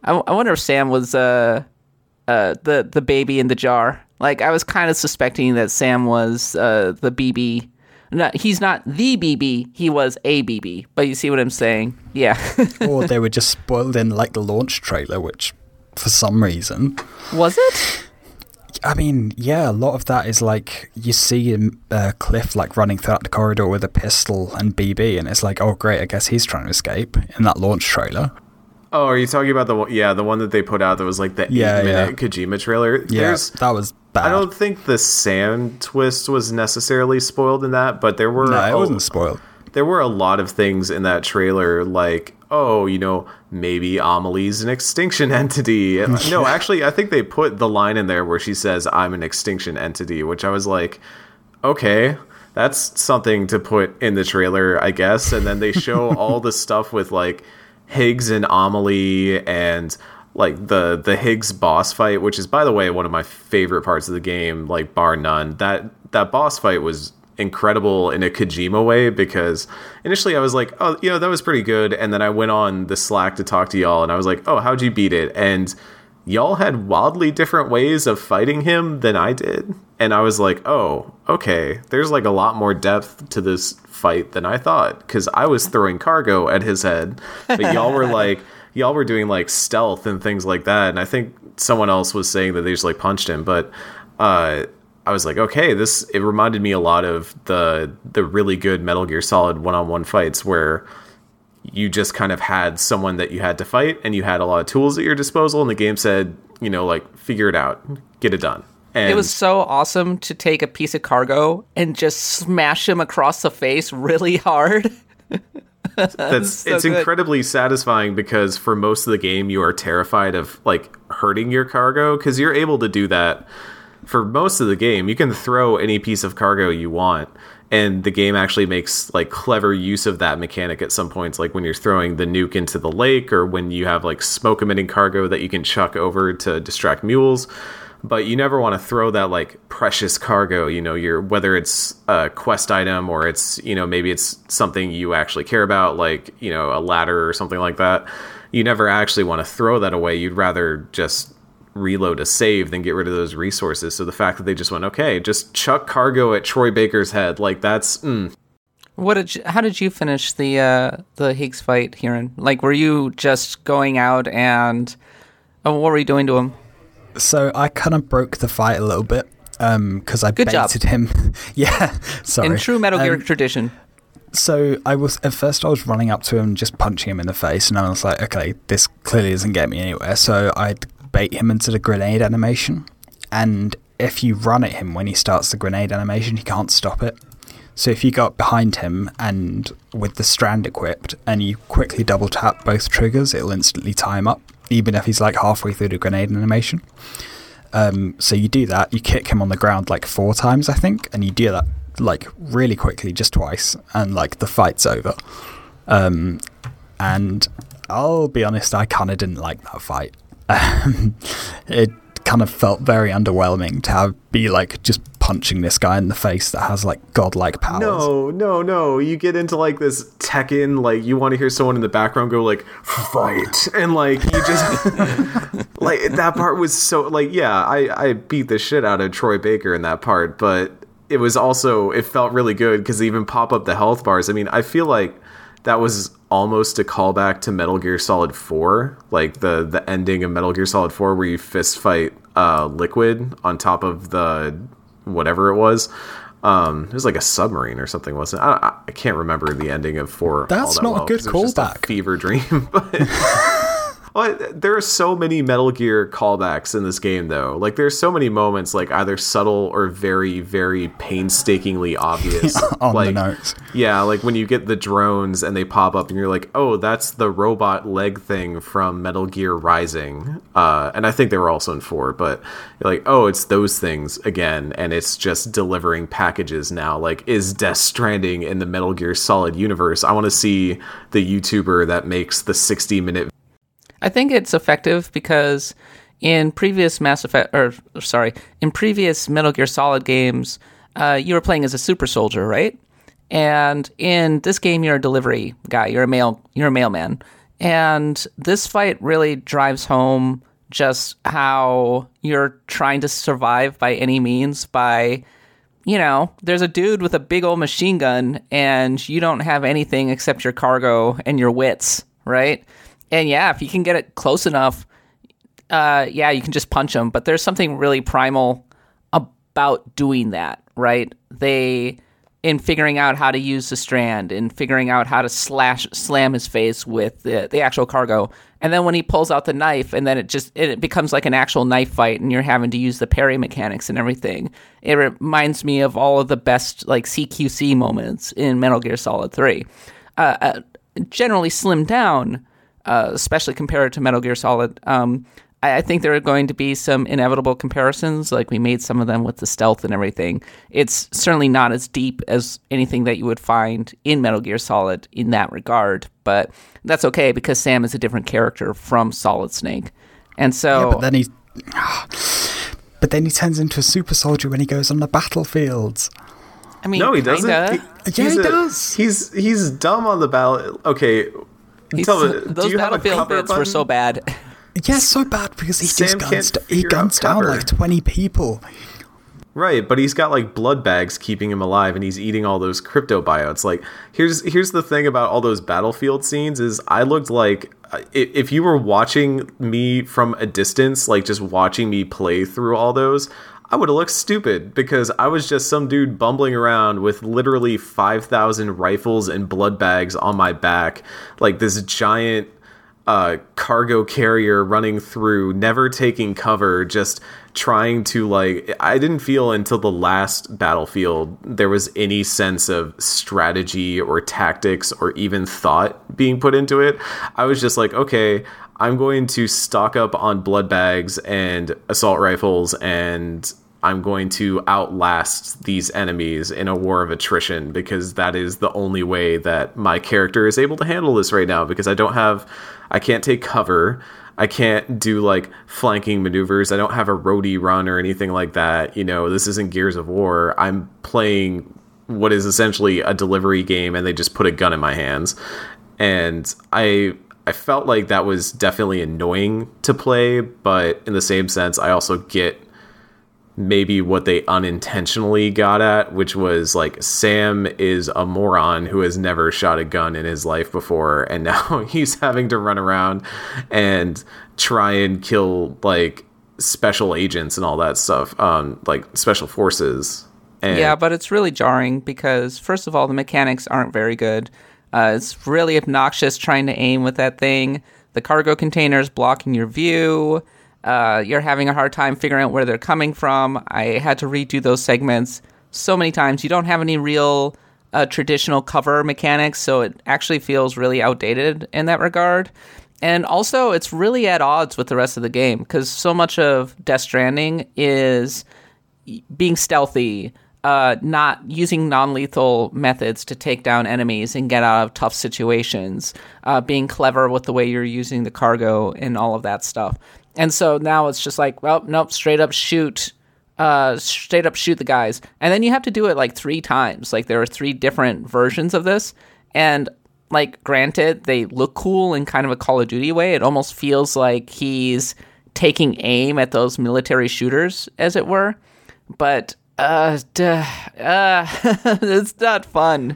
was the baby in the jar. Like, I was kind of suspecting that Sam was the BB. No, he's not the BB. He was a BB. But you see what I'm saying? Yeah. Or they were just spoiled in, like, the launch trailer, which, for some reason... Was it? I mean, yeah, a lot of that is, like, you see Cliff, like, running throughout the corridor with a pistol and BB, and it's like, oh, great, I guess he's trying to escape in that launch trailer. Oh, are you talking about the one that they put out that was like the 8-minute Kojima trailer? Yeah, that was bad. I don't think the Sam twist was necessarily spoiled in that, but there were... No, it wasn't spoiled. There were a lot of things in that trailer, like, oh, maybe Amelie's an extinction entity. No, actually, I think they put the line in there where she says, I'm an extinction entity, which I was like, okay, that's something to put in the trailer, I guess. And then they show all the stuff with, like, Higgs and Amelie and like the Higgs boss fight, which is, by the way, one of my favorite parts of the game, like, bar none. That boss fight was incredible in a Kojima way, because initially I was like, oh, that was pretty good, and then I went on the Slack to talk to y'all and I was like, oh, how'd you beat it? And y'all had wildly different ways of fighting him than I did, and I was like, oh, okay, there's like a lot more depth to this fight than I thought, because I was throwing cargo at his head, but y'all were doing like stealth and things like that, and I think someone else was saying that they just like punched him, but I was like, okay, it reminded me a lot of the really good Metal Gear Solid one-on-one fights where you just kind of had someone that you had to fight and you had a lot of tools at your disposal, and the game said, like, figure it out, get it done. And it was so awesome to take a piece of cargo and just smash him across the face really hard. It's incredibly satisfying, because for most of the game you are terrified of like hurting your cargo, because you're able to do that for most of the game. You can throw any piece of cargo you want, and the game actually makes like clever use of that mechanic at some points, like when you're throwing the nuke into the lake, or when you have like smoke emitting cargo that you can chuck over to distract mules. But you never want to throw that like precious cargo, whether it's a quest item or it's, maybe it's something you actually care about, like, a ladder or something like that. You never actually want to throw that away. You'd rather just reload a save than get rid of those resources. So the fact that they just went, okay, just chuck cargo at Troy Baker's head, like that's... How did you finish the Higgs fight, Kieran? Like, were you just going out and... what were you doing to him? So I kind of broke the fight a little bit because I baited him. Yeah, sorry. In true Metal Gear tradition. So I was running up to him, just punching him in the face, and I was like, okay, this clearly doesn't get me anywhere. So I'd bait him into the grenade animation, and if you run at him when he starts the grenade animation, he can't stop it. So if you go up behind him and with the strand equipped, and you quickly double tap both triggers, it'll instantly time up, even if he's like halfway through the grenade animation. So you do that, you kick him on the ground like 4 times, I think, and you do that like really quickly, just twice, and like the fight's over. And I'll be honest, I kind of didn't like that fight. It kind of felt very underwhelming to be like just punching this guy in the face that has like godlike powers. No. You get into like this Tekken, like you want to hear someone in the background go like fight, and like you just like that part was so like, yeah, I beat the shit out of Troy Baker in that part, but it was also, it felt really good because they even pop up the health bars. I mean, I feel like that was almost a callback to Metal Gear Solid 4, like the ending of Metal Gear Solid 4 where you fist fight Liquid on top of the whatever it was. It was like a submarine or something, wasn't it? I can't remember the ending of 4. That's not a good callback. Fever dream, but... Well, there are so many Metal Gear callbacks in this game, though. Like, there's so many moments, like, either subtle or very, very painstakingly obvious. On like, the notes. Yeah, like when you get the drones and they pop up and you're like, oh, that's the robot leg thing from Metal Gear Rising. And I think they were also in 4, but you're like, oh, it's those things again, and it's just delivering packages now. Like, is Death Stranding in the Metal Gear Solid universe? I want to see the YouTuber that makes the 60-minute I think it's effective because in previous Metal Gear Solid games, you were playing as a super soldier, right? And in this game, you're a delivery guy. You're a mailman. And this fight really drives home just how you're trying to survive by any means by, there's a dude with a big old machine gun and you don't have anything except your cargo and your wits, right? And yeah, if you can get it close enough, you can just punch them. But there's something really primal about doing that, right? In figuring out how to use the strand, and figuring out how to slam his face with the actual cargo. And then when he pulls out the knife, and then it becomes like an actual knife fight, and you're having to use the parry mechanics and everything. It reminds me of all of the best like CQC moments in Metal Gear Solid 3. Generally slimmed down. Especially compared to Metal Gear Solid. I think there are going to be some inevitable comparisons, like we made some of them with the stealth and everything. It's certainly not as deep as anything that you would find in Metal Gear Solid in that regard, but that's okay because Sam is a different character from Solid Snake. And so... Yeah, but then he turns into a super soldier when he goes on the battlefields. I mean, no, he doesn't. He does. He's dumb on the battle. Okay... Those battlefield bits were so bad. Yeah, so bad because he guns down like 20 people. Right, but he's got like blood bags keeping him alive, and he's eating all those crypto biotes. Like, here's the thing about all those battlefield scenes is I looked like if you were watching me from a distance, like just watching me play through all those, I would have looked stupid because I was just some dude bumbling around with literally 5,000 rifles and blood bags on my back, like this giant cargo carrier running through, never taking cover, just trying to like... I didn't feel until the last battlefield there was any sense of strategy or tactics or even thought being put into it. I was just like, okay, I'm going to stock up on blood bags and assault rifles and I'm going to outlast these enemies in a war of attrition, because that is the only way that my character is able to handle this right now, because I can't take cover. I can't do like flanking maneuvers. I don't have a roadie run or anything like that. This isn't Gears of War. I'm playing what is essentially a delivery game, and they just put a gun in my hands. And I felt like that was definitely annoying to play, but in the same sense, I also get maybe what they unintentionally got at, which was like, Sam is a moron who has never shot a gun in his life before, and now he's having to run around and try and kill like special agents and all that stuff, like special forces. And yeah, but it's really jarring because, first of all, the mechanics aren't very good. It's really obnoxious trying to aim with that thing. The cargo container's blocking your view. You're having a hard time figuring out where they're coming from. I had to redo those segments so many times. You don't have any real traditional cover mechanics, so it actually feels really outdated in that regard. And also, it's really at odds with the rest of the game, because so much of Death Stranding is being stealthy, not using non-lethal methods to take down enemies and get out of tough situations, being clever with the way you're using the cargo and all of that stuff. And so now it's just like, well, nope, straight up shoot the guys. And then you have to do it like 3 times. Like, there are 3 different versions of this. And like, granted, they look cool in kind of a Call of Duty way. It almost feels like he's taking aim at those military shooters, as it were. But it's not fun,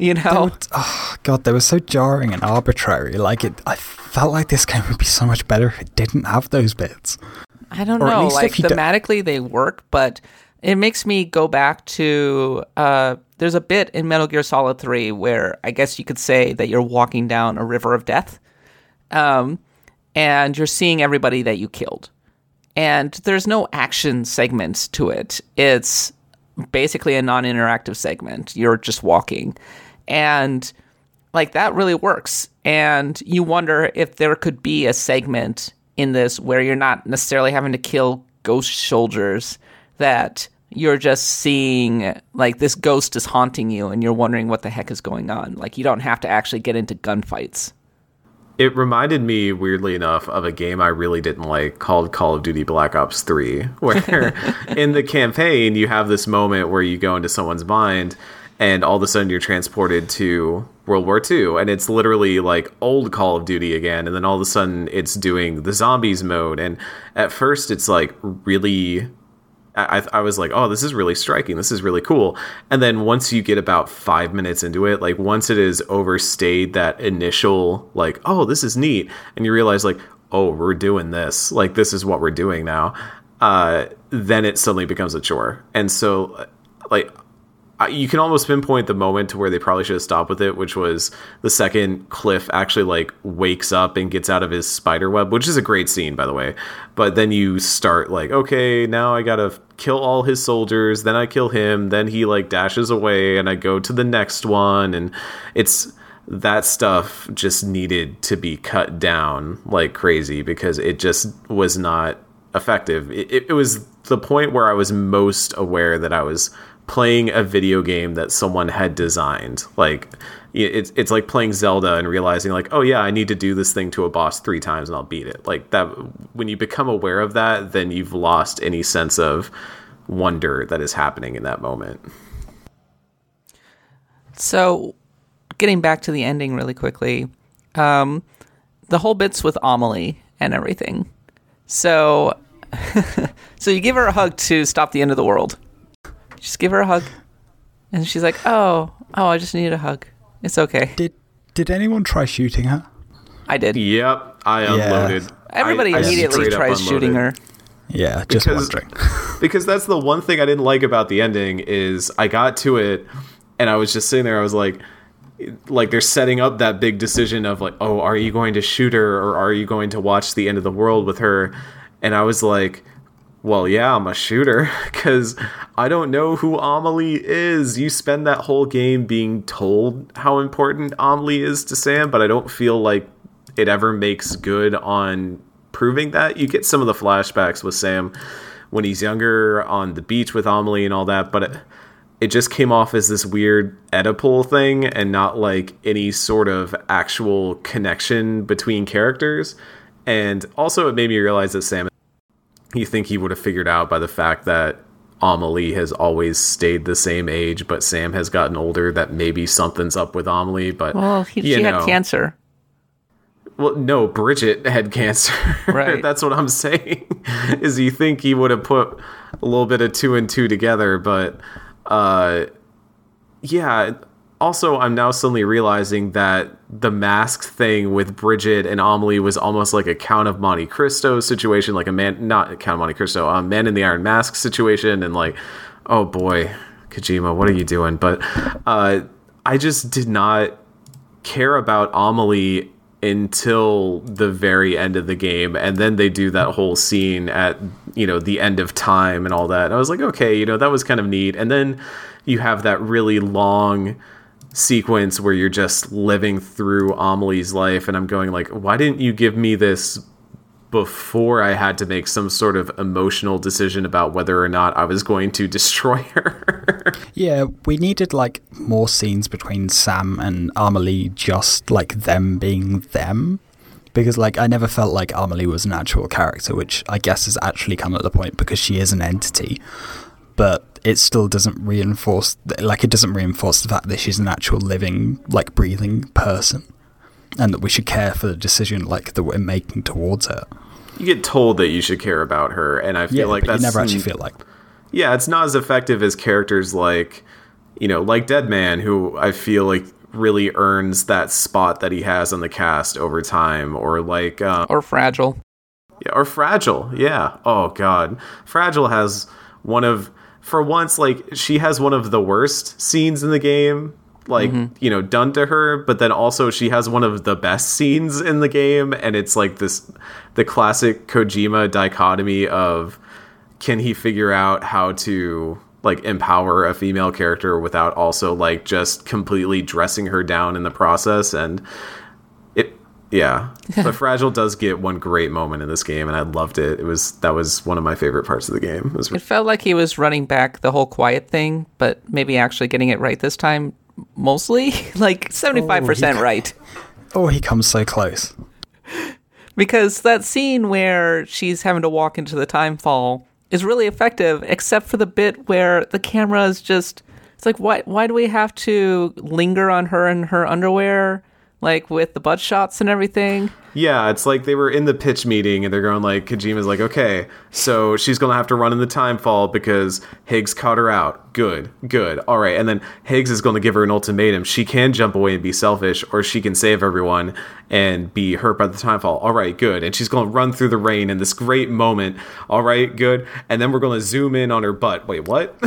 Oh god, they were so jarring and arbitrary. Like, I felt like this game would be so much better if it didn't have those bits. I don't know. Like, thematically they work, but it makes me go back to there's a bit in Metal Gear Solid 3 where I guess you could say that you're walking down a river of death, and you're seeing everybody that you killed. And there's no action segment to it. It's basically a non-interactive segment. You're just walking. And like, that really works. And you wonder if there could be a segment in this where you're not necessarily having to kill ghost soldiers, that you're just seeing like this ghost is haunting you and you're wondering what the heck is going on. Like, you don't have to actually get into gunfights. It reminded me, weirdly enough, of a game I really didn't like called Call of Duty Black Ops 3, where in the campaign you have this moment where you go into someone's mind and all of a sudden you're transported to World War II, and it's literally like old Call of Duty again, and then all of a sudden it's doing the zombies mode, and at first it's like really... I was like, oh, this is really striking. This is really cool. And then once you get about 5 minutes into it, like once it has overstayed that initial, like, oh, this is neat, and you realize like, oh, we're doing this. Like, this is what we're doing now. Then it suddenly becomes a chore. And so, like, you can almost pinpoint the moment to where they probably should have stopped with it, which was the second Cliff actually like wakes up and gets out of his spider web, which is a great scene, by the way. But then you start like, okay, now I gotta kill all his soldiers, then I kill him, then he like dashes away and I go to the next one, and it's that stuff just needed to be cut down like crazy because it just was not effective. It was the point where I was most aware that I was playing a video game that someone had designed. Like, it's like playing Zelda and realizing like, oh yeah, I need to do this thing to a boss 3 times and I'll beat it. Like, that, when you become aware of that, then you've lost any sense of wonder that is happening in that moment. So, getting back to the ending really quickly, the whole bits with Amelie and everything. So, so you give her a hug to stop the end of the world. Just give her a hug. And she's like, oh, I just need a hug. It's okay. Did anyone try shooting her? I did. Yep, I unloaded. Everybody immediately tries shooting her. Yeah, just wondering. Because that's the one thing I didn't like about the ending is I got to it and I was just sitting there. I was like they're setting up that big decision of like, oh, are you going to shoot her or are you going to watch the end of the world with her? And I was like, well, yeah, I'm a shooter because I don't know who Amelie is. You spend that whole game being told how important Amelie is to Sam, but I don't feel like it ever makes good on proving that. You get some of the flashbacks with Sam when he's younger on the beach with Amelie and all that, but it just came off as this weird Oedipal thing and not like any sort of actual connection between characters. And also it made me realize that Sam, you think he would have figured out by the fact that Amelie has always stayed the same age, but Sam has gotten older, that maybe something's up with Amelie. But she had cancer. Well, no, Bridget had cancer. Right. That's what I'm saying. Is you think he would have put a little bit of 2 and 2 together, but yeah. Also, I'm now suddenly realizing that the mask thing with Bridget and Amelie was almost like a Count of Monte Cristo situation, like not Count of Monte Cristo, Man in the Iron Mask situation, and like, oh boy, Kojima, what are you doing? But I just did not care about Amelie until the very end of the game, and then they do that whole scene at, the end of time and all that. And I was like, okay, that was kind of neat. And then you have that really long sequence where you're just living through Amelie's life, and I'm going like, why didn't you give me this before I had to make some sort of emotional decision about whether or not I was going to destroy her? Yeah, we needed like more scenes between Sam and Amelie, just like them being them, because like I never felt like Amelie was an actual character, which I guess has actually come at the point because she is an entity, but it still doesn't reinforce the fact that she's an actual living, like breathing person, and that we should care for the decision like that we're making towards her. You get told that you should care about her, and I feel like but that's you never actually feel like. Yeah, it's not as effective as characters like, like Deadman, who I feel like really earns that spot that he has on the cast over time, or like or Fragile. Yeah, or Fragile. Yeah. Oh God, Fragile has one of. For once, like, she has one of the worst scenes in the game, like, done to her, but then also she has one of the best scenes in the game, and it's like the classic Kojima dichotomy of, can he figure out how to, like, empower a female character without also, like, just completely dressing her down in the process, and yeah. But Fragile does get one great moment in this game, and I loved it. That was one of my favorite parts of the game. It felt like he was running back the whole quiet thing, but maybe actually getting it right this time, mostly. Like 75% right. Oh, he comes so close. Because that scene where she's having to walk into the time fall is really effective, except for the bit where the camera is just... It's like, why do we have to linger on her in her underwear? Like with the butt shots and everything. Yeah, it's like they were in the pitch meeting and they're going like, Kojima's like, okay, so she's going to have to run in the time fall because Higgs caught her out. Good. All right. And then Higgs is going to give her an ultimatum. She can jump away and be selfish, or she can save everyone and be hurt by the time fall. All right, good. And she's going to run through the rain in this great moment. All right, good. And then we're going to zoom in on her butt. Wait, what?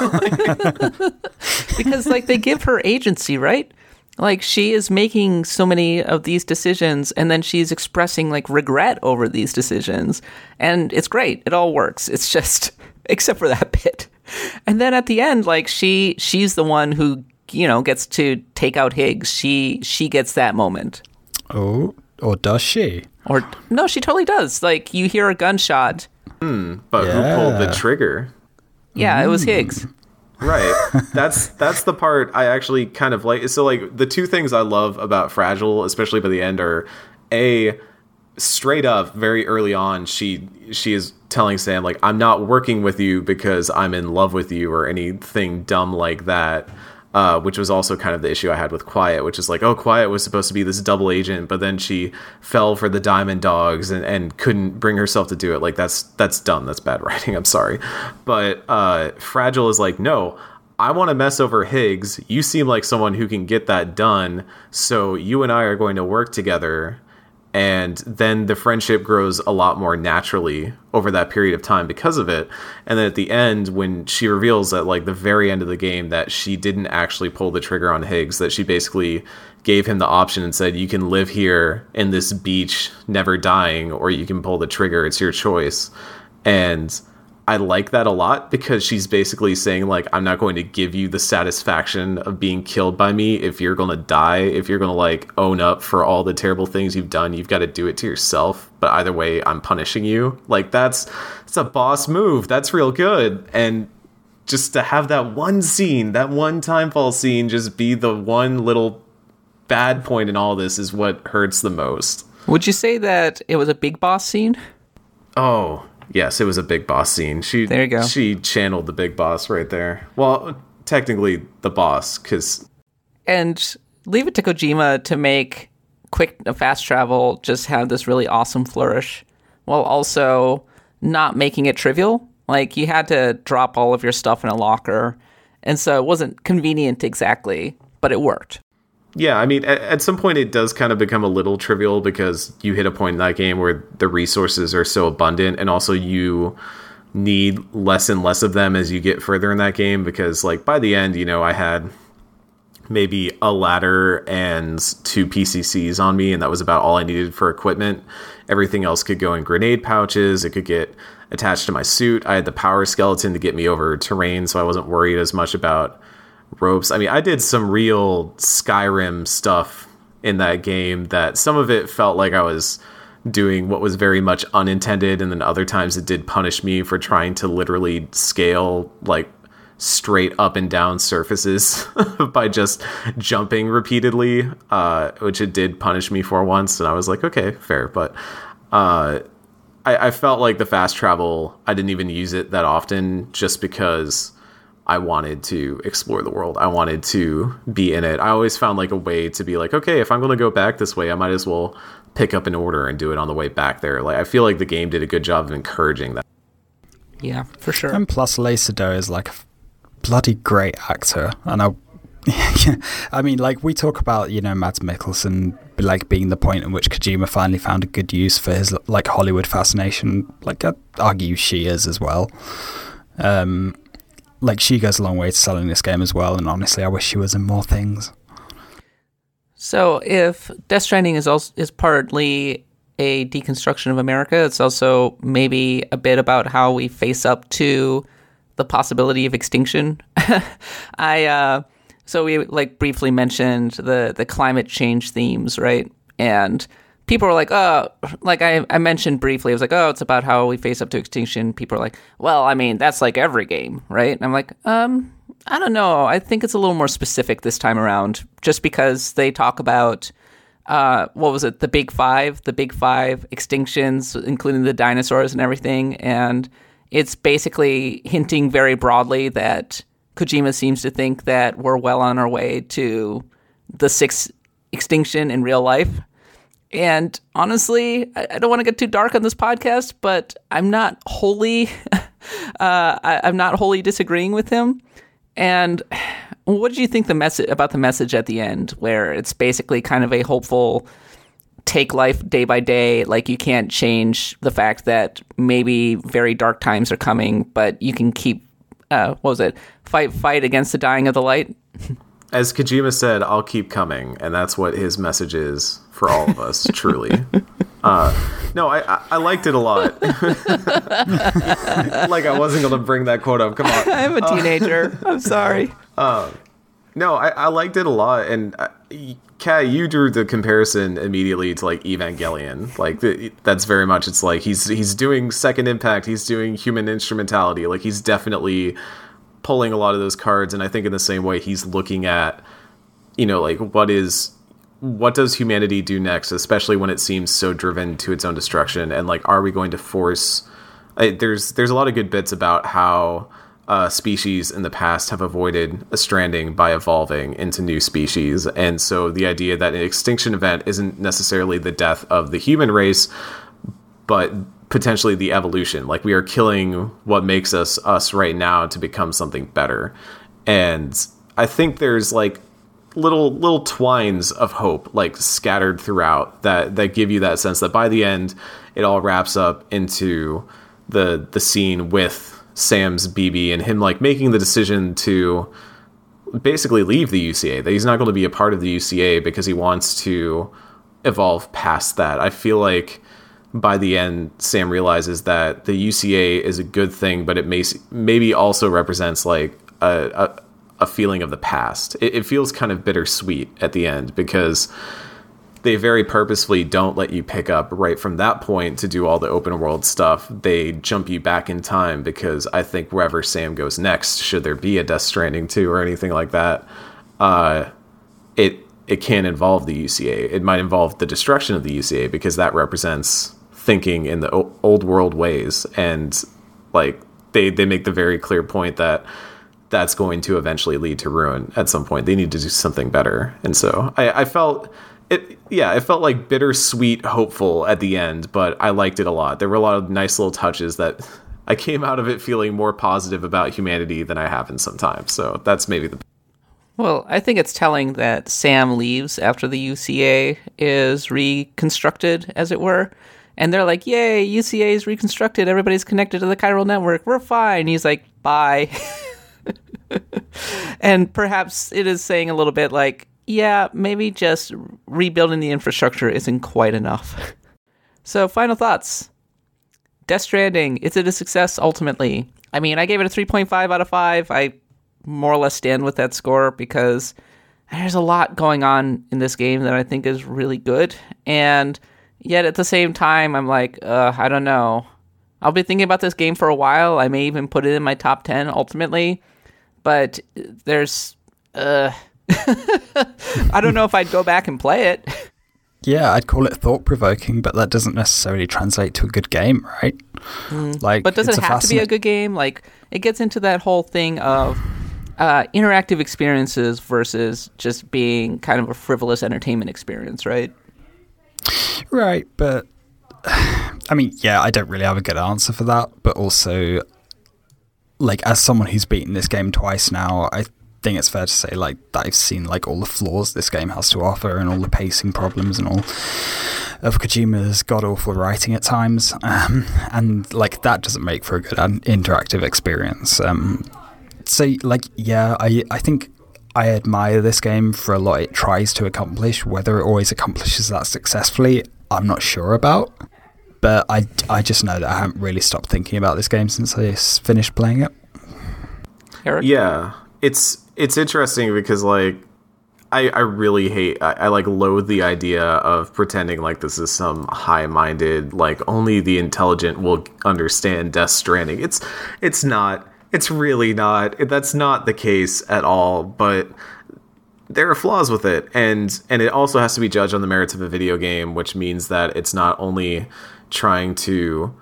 Because like they give her agency, right? Like, she is making so many of these decisions, and then she's expressing, like, regret over these decisions. And it's great. It all works. It's just, except for that bit. And then at the end, like, she's the one who, gets to take out Higgs. She gets that moment. Oh, or does she? Or, no, she totally does. Like, you hear a gunshot. But who pulled the trigger? Yeah, it was Higgs. Right. That's the part I actually kind of like. So, like, the two things I love about Fragile, especially by the end, are straight up, very early on, she is telling Sam, like, I'm not working with you because I'm in love with you, or anything dumb like that. Which was also kind of the issue I had with Quiet, which is like, oh, Quiet was supposed to be this double agent, but then she fell for the Diamond Dogs and couldn't bring herself to do it. Like, that's dumb. That's bad writing. I'm sorry. But Fragile is like, no, I want to mess over Higgs. You seem like someone who can get that done. So you and I are going to work together. And then the friendship grows a lot more naturally over that period of time because of it. And then at the end, when she reveals at like the very end of the game that she didn't actually pull the trigger on Higgs, that she basically gave him the option and said, you can live here in this beach, never dying, or you can pull the trigger. It's your choice. And I like that a lot, because she's basically saying, like, I'm not going to give you the satisfaction of being killed by me if you're going to die. If you're going to, like, own up for all the terrible things you've done, you've got to do it to yourself. But either way, I'm punishing you. Like, it's a boss move. That's real good. And just to have that one scene, that one Timefall scene, just be the one little bad point in all this is what hurts the most. Would you say that it was a big boss scene? Oh, yes, it was a big boss scene. There you go. She channeled the big boss right there. Well, technically the boss, because... And leave it to Kojima to make fast travel just have this really awesome flourish, while also not making it trivial. Like, you had to drop all of your stuff in a locker, and so it wasn't convenient exactly, but it worked. Yeah, I mean, at some point it does kind of become a little trivial, because you hit a point in that game where the resources are so abundant, and also you need less and less of them as you get further in that game, because, like, by the end, you know, I had maybe a ladder and 2 PCCs on me, and that was about all I needed for equipment. Everything else could go in grenade pouches. It could get attached to my suit. I had the power skeleton to get me over terrain, so I wasn't worried as much about ropes. I mean, I did some real Skyrim stuff in that game that some of it felt like I was doing what was very much unintended, and then other times it did punish me for trying to literally scale, like, straight up and down surfaces by just jumping repeatedly, which it did punish me for once, and I was like, okay, fair. But I felt like the fast travel, I didn't even use it that often, just because I wanted to explore the world. I wanted to be in it. I always found, like, a way to be like, okay, if I'm going to go back this way, I might as well pick up an order and do it on the way back there. Like, I feel like the game did a good job of encouraging that. Yeah, for sure. And plus, Lee Sedol is, like, a bloody great actor. And I mean, like, we talk about, you know, Mads Mikkelsen, like, being the point in which Kojima finally found a good use for his, like, Hollywood fascination. Like, I'd argue she is as well. Like, she goes a long way to selling this game as well, and honestly, I wish she was in more things. So, if Death Stranding is partly a deconstruction of America, it's also maybe a bit about how we face up to the possibility of extinction. So we, like, briefly mentioned the climate change themes, right? And people are like, oh, like I mentioned briefly, I was like, oh, it's about how we face up to extinction. People are like, well, I mean, that's like every game, right? And I'm like, I don't know. I think it's a little more specific this time around, just because they talk about, what was it? The big five extinctions, including the dinosaurs and everything. And it's basically hinting very broadly that Kojima seems to think that we're well on our way to the 6th extinction in real life. And honestly, I don't want to get too dark on this podcast, but I'm not wholly, I'm not wholly disagreeing with him. And what did you think about the message at the end, where it's basically kind of a hopeful take life day by day? Like, you can't change the fact that maybe very dark times are coming, but you can keep, fight against the dying of the light. As Kojima said, I'll keep coming, and that's what his message is for all of us, truly. No, I liked it a lot. Like, I wasn't going to bring that quote up. Come on. I'm a teenager. I'm sorry. No, I liked it a lot, and Kat, you drew the comparison immediately to, like, Evangelion. Like, that's very much, it's like he's doing Second Impact, he's doing Human Instrumentality. Like, he's definitely pulling a lot of those cards, and I think in the same way he's looking at, you know, like, what does humanity do next, especially when it seems so driven to its own destruction, and, like, are we going to force... There's a lot of good bits about how species in the past have avoided a stranding by evolving into new species, and so the idea that an extinction event isn't necessarily the death of the human race, but potentially the evolution. Like, we are killing what makes us right now to become something better. And I think there's, like, little twines of hope, like, scattered throughout that give you that sense that by the end it all wraps up into the scene with Sam's BB and him, like, making the decision to basically leave the UCA, that he's not going to be a part of the UCA because he wants to evolve past that. I feel like by the end, Sam realizes that the UCA is a good thing, but it maybe also represents like a feeling of the past. It feels kind of bittersweet at the end because they very purposefully don't let you pick up right from that point to do all the open world stuff. They jump you back in time because I think wherever Sam goes next, should there be a Death Stranding 2 or anything like that, it can't involve the UCA. It might involve the destruction of the UCA because that represents thinking in the old world ways. And like they make the very clear point that that's going to eventually lead to ruin at some point. They need to do something better. And so I felt it felt like bittersweet hopeful at the end, but I liked it a lot. There were a lot of nice little touches that I came out of it feeling more positive about humanity than I have in some time. So that's maybe the... Well, I think it's telling that Sam leaves after the UCA is reconstructed, as it were. And they're like, yay, UCA is reconstructed. Everybody's connected to the chiral network. We're fine. He's like, bye. And perhaps it is saying a little bit like, yeah, maybe just rebuilding the infrastructure isn't quite enough. So, final thoughts. Death Stranding, is it a success ultimately? I mean, I gave it a 3.5 out of 5. I more or less stand with that score because there's a lot going on in this game that I think is really good. And yet at the same time, I'm like, I don't know. I'll be thinking about this game for a while. I may even put it in my top 10 ultimately. But there's... I don't know if I'd go back and play it. Yeah, I'd call it thought-provoking, but that doesn't necessarily translate to a good game, right? Like, but does it have to be a good game? Like, it gets into that whole thing of interactive experiences versus just being kind of a frivolous entertainment experience, right? Right, but I mean, yeah, I don't really have a good answer for that, but also, like, as someone who's beaten this game twice now, I think it's fair to say like that I've seen like all the flaws this game has to offer and all the pacing problems and all of Kojima's god-awful writing at times, and like that doesn't make for a good interactive experience. So like, yeah, I think I admire this game for a lot it tries to accomplish. Whether it always accomplishes that successfully, I'm not sure about, but I just know that I haven't really stopped thinking about this game since I finished playing it. Eric? Yeah, it's interesting because like I really hate I like loathe the idea of pretending like this is some high-minded, like only the intelligent will understand Death Stranding. It's not. It's really not. That's not the case at all, but there are flaws with it, and it also has to be judged on the merits of a video game, which means that it's not only trying to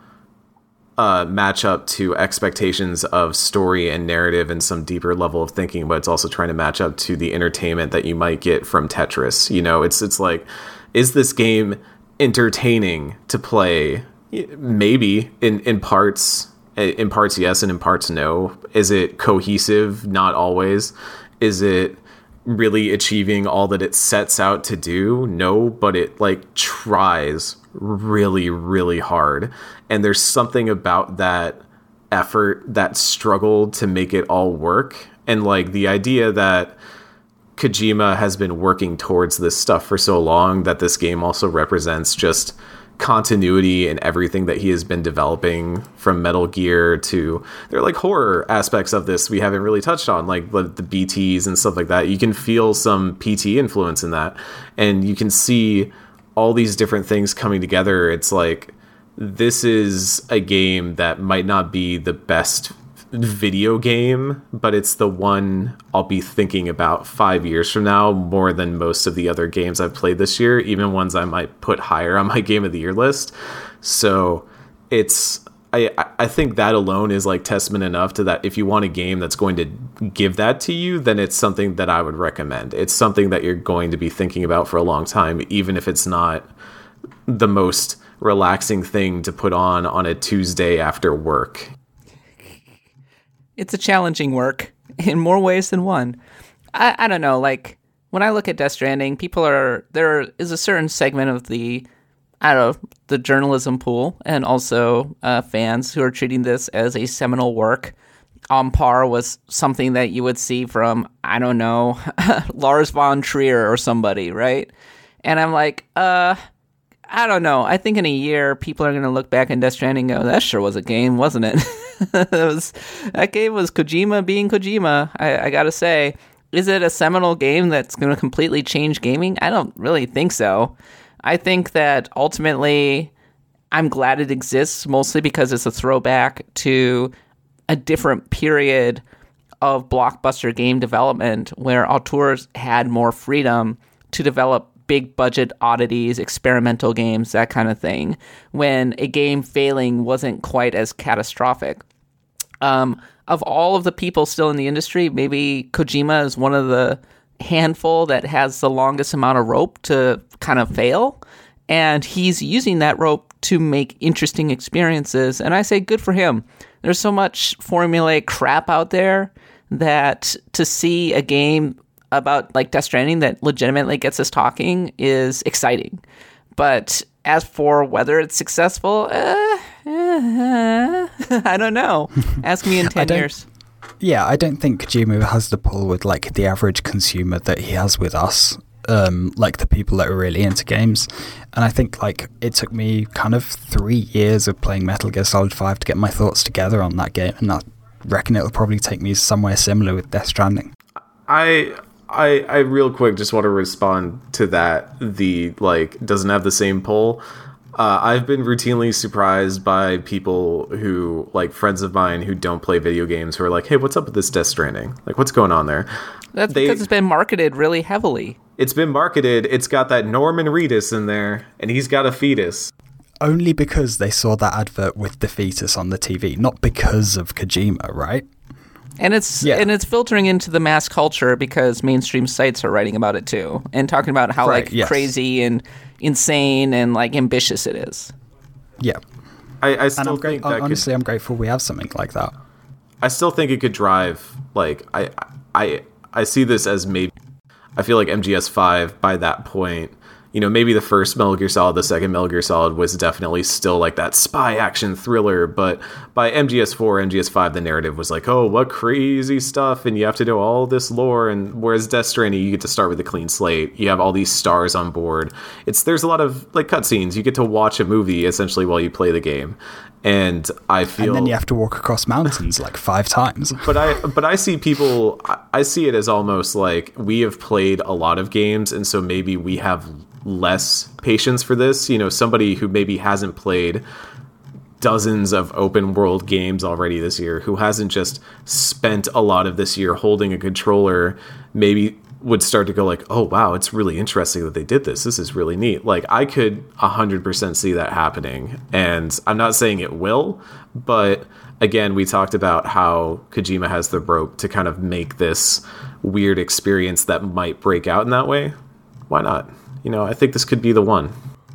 match up to expectations of story and narrative and some deeper level of thinking, but it's also trying to match up to the entertainment that you might get from Tetris. You know, it's like, is this game entertaining to play? Maybe in parts. In parts, yes, and in parts, no. Is it cohesive? Not always. Is it really achieving all that it sets out to do? No, but it like tries really, really hard. And there's something about that effort, that struggle to make it all work. And like the idea that Kojima has been working towards this stuff for so long, that this game also represents just continuity in everything that he has been developing, from Metal Gear to there are like horror aspects of this we haven't really touched on, like the BTs and stuff like that. You can feel some PT influence in that, and you can see all these different things coming together. It's like, this is a game that might not be the best video game, but it's the one I'll be thinking about 5 years from now more than most of the other games I've played this year, even ones I might put higher on my Game of the Year list. So it's I think that alone is like testament enough to that. If you want a game that's going to give that to you, then it's something that I would recommend. It's something that you're going to be thinking about for a long time, even if it's not the most relaxing thing to put on a Tuesday after work. It's a challenging work in more ways than one. I don't know, like, when I look at Death Stranding, there is a certain segment of the journalism pool and also fans who are treating this as a seminal work on par with something that you would see from, I don't know, Lars von Trier or somebody, right? And I'm like, I don't know. I think in a year, people are going to look back at Death Stranding and go, that sure was a game, wasn't it? That game was Kojima being Kojima, I got to say. Is it a seminal game that's going to completely change gaming? I don't really think so. I think that ultimately, I'm glad it exists, mostly because it's a throwback to a different period of blockbuster game development where auteurs had more freedom to develop big budget oddities, experimental games, that kind of thing, when a game failing wasn't quite as catastrophic. Of all of the people still in the industry, maybe Kojima is one of the handful that has the longest amount of rope to kind of fail, and he's using that rope to make interesting experiences, and I say good for him. There's so much formulaic crap out there that to see a game about like Death Stranding that legitimately gets us talking is exciting. But as for whether it's successful, I don't know. Ask me in 10 years. Yeah, I don't think Kojima has the pull with like the average consumer that he has with us, like the people that are really into games. And I think like it took me kind of 3 years of playing Metal Gear Solid 5 to get my thoughts together on that game, and I reckon it'll probably take me somewhere similar with Death Stranding. I real quick just want to respond to that. The like doesn't have the same pull. I've been routinely surprised by people who, like friends of mine who don't play video games, who are like, "Hey, what's up with this Death Stranding? Like, what's going on there?" That's because it's been marketed really heavily. It's been marketed. It's got that Norman Reedus in there, and he's got a fetus. Only because they saw that advert with the fetus on the TV, not because of Kojima, right? And it's filtering into the mass culture because mainstream sites are writing about it too, and talking about how crazy and insane and like ambitious it is. Yeah, I still think that honestly, I'm grateful we have something like that. I still think it could drive. Like I see this as maybe. I feel like MGS5 by that point. You know, maybe the first Metal Gear Solid, the second Metal Gear Solid was definitely still like that spy action thriller. But by MGS4, MGS5, the narrative was like, oh, what crazy stuff. And you have to know all this lore. And whereas Death Stranding, you get to start with a clean slate. You have all these stars on board. There's a lot of like cutscenes. You get to watch a movie essentially while you play the game. And I feel, and then you have to walk across mountains like 5 times. But I see people. I see it as almost like we have played a lot of games, and so maybe we have less patience for this. You know, somebody who maybe hasn't played dozens of open world games already this year, who hasn't just spent a lot of this year holding a controller, maybe would start to go like, oh wow, it's really interesting that they did this. This is really neat. Like I could 100% see that happening, and I'm not saying it will, but again, we talked about how Kojima has the rope to kind of make this weird experience that might break out in that way. Why not? You know, I think this could be the one.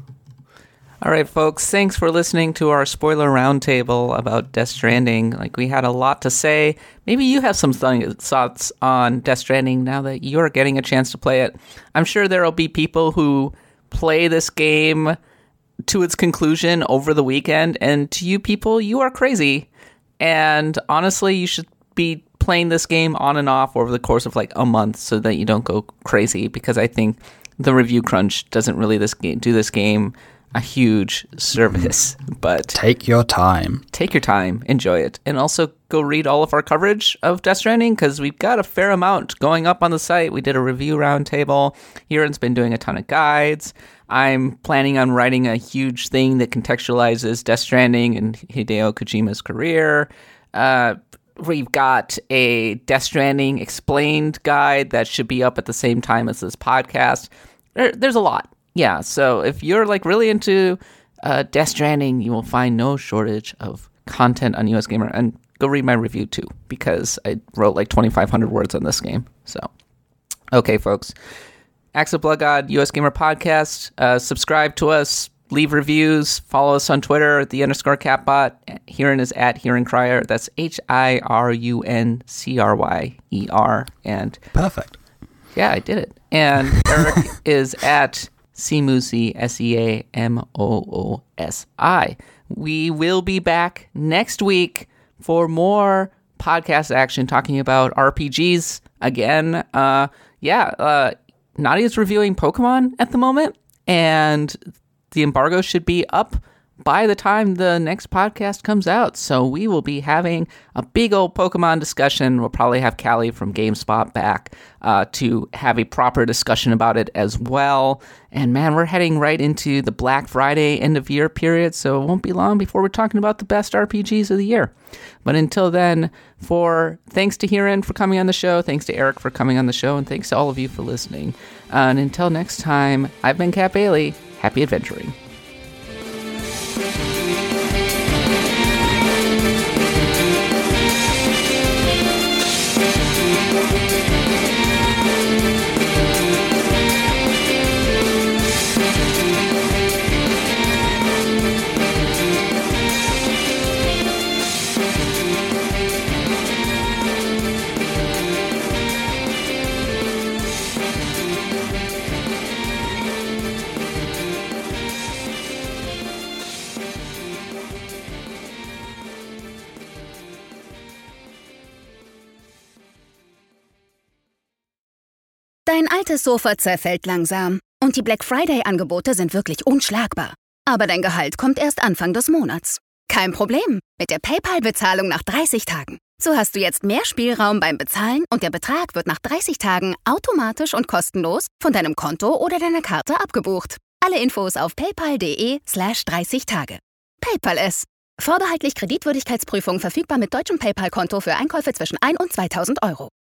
All right, folks, thanks for listening to our spoiler roundtable about Death Stranding. Like, we had a lot to say. Maybe you have some thoughts on Death Stranding now that you're getting a chance to play it. I'm sure there will be people who play this game to its conclusion over the weekend, and to you people, you are crazy. And honestly, you should be playing this game on and off over the course of like a month so that you don't go crazy, because I think the review crunch doesn't really do this game a huge service. But take your time, enjoy it, and also go read all of our coverage of Death Stranding, because we've got a fair amount going up on the site. We did a review roundtable. Kieran's been doing a ton of guides. I'm planning on writing a huge thing that contextualizes Death Stranding and Hideo Kojima's career. We've got a Death Stranding explained guide that should be up at the same time as this podcast. There's a lot. Yeah, so if you're like really into Death Stranding, you will find no shortage of content on US Gamer. And go read my review too, because I wrote like 2,500 words on this game. So, okay, folks. Axe of Blood God, US Gamer Podcast. Subscribe to us. Leave reviews. Follow us on Twitter at _Catbot. Hiren is at Hiren Cryer. That's HIRUNCRYER. And perfect. Yeah, I did it. And Eric is at Seamoosi, SEAMOOSI. We will be back next week for more podcast action talking about RPGs again. Nadia's reviewing Pokemon at the moment, and the embargo should be up by the time the next podcast comes out. So we will be having a big old Pokemon discussion. We'll probably have Callie from GameSpot back to have a proper discussion about it as well. And man, we're heading right into the Black Friday end of year period, so it won't be long before we're talking about the best RPGs of the year. But until then, thanks to Hiran for coming on the show, thanks to Eric for coming on the show, and thanks to all of you for listening. And until next time, I've been Kat Bailey. Happy adventuring. Dein altes Sofa zerfällt langsam und die Black Friday-Angebote sind wirklich unschlagbar. Aber dein Gehalt kommt erst Anfang des Monats. Kein Problem mit der PayPal-Bezahlung nach 30 Tagen. So hast du jetzt mehr Spielraum beim Bezahlen und der Betrag wird nach 30 Tagen automatisch und kostenlos von deinem Konto oder deiner Karte abgebucht. Alle Infos auf paypal.de/30 Tage. PayPal es. Vorbehaltlich Kreditwürdigkeitsprüfung verfügbar mit deutschem PayPal-Konto für Einkäufe zwischen 1 und 2.000 Euro.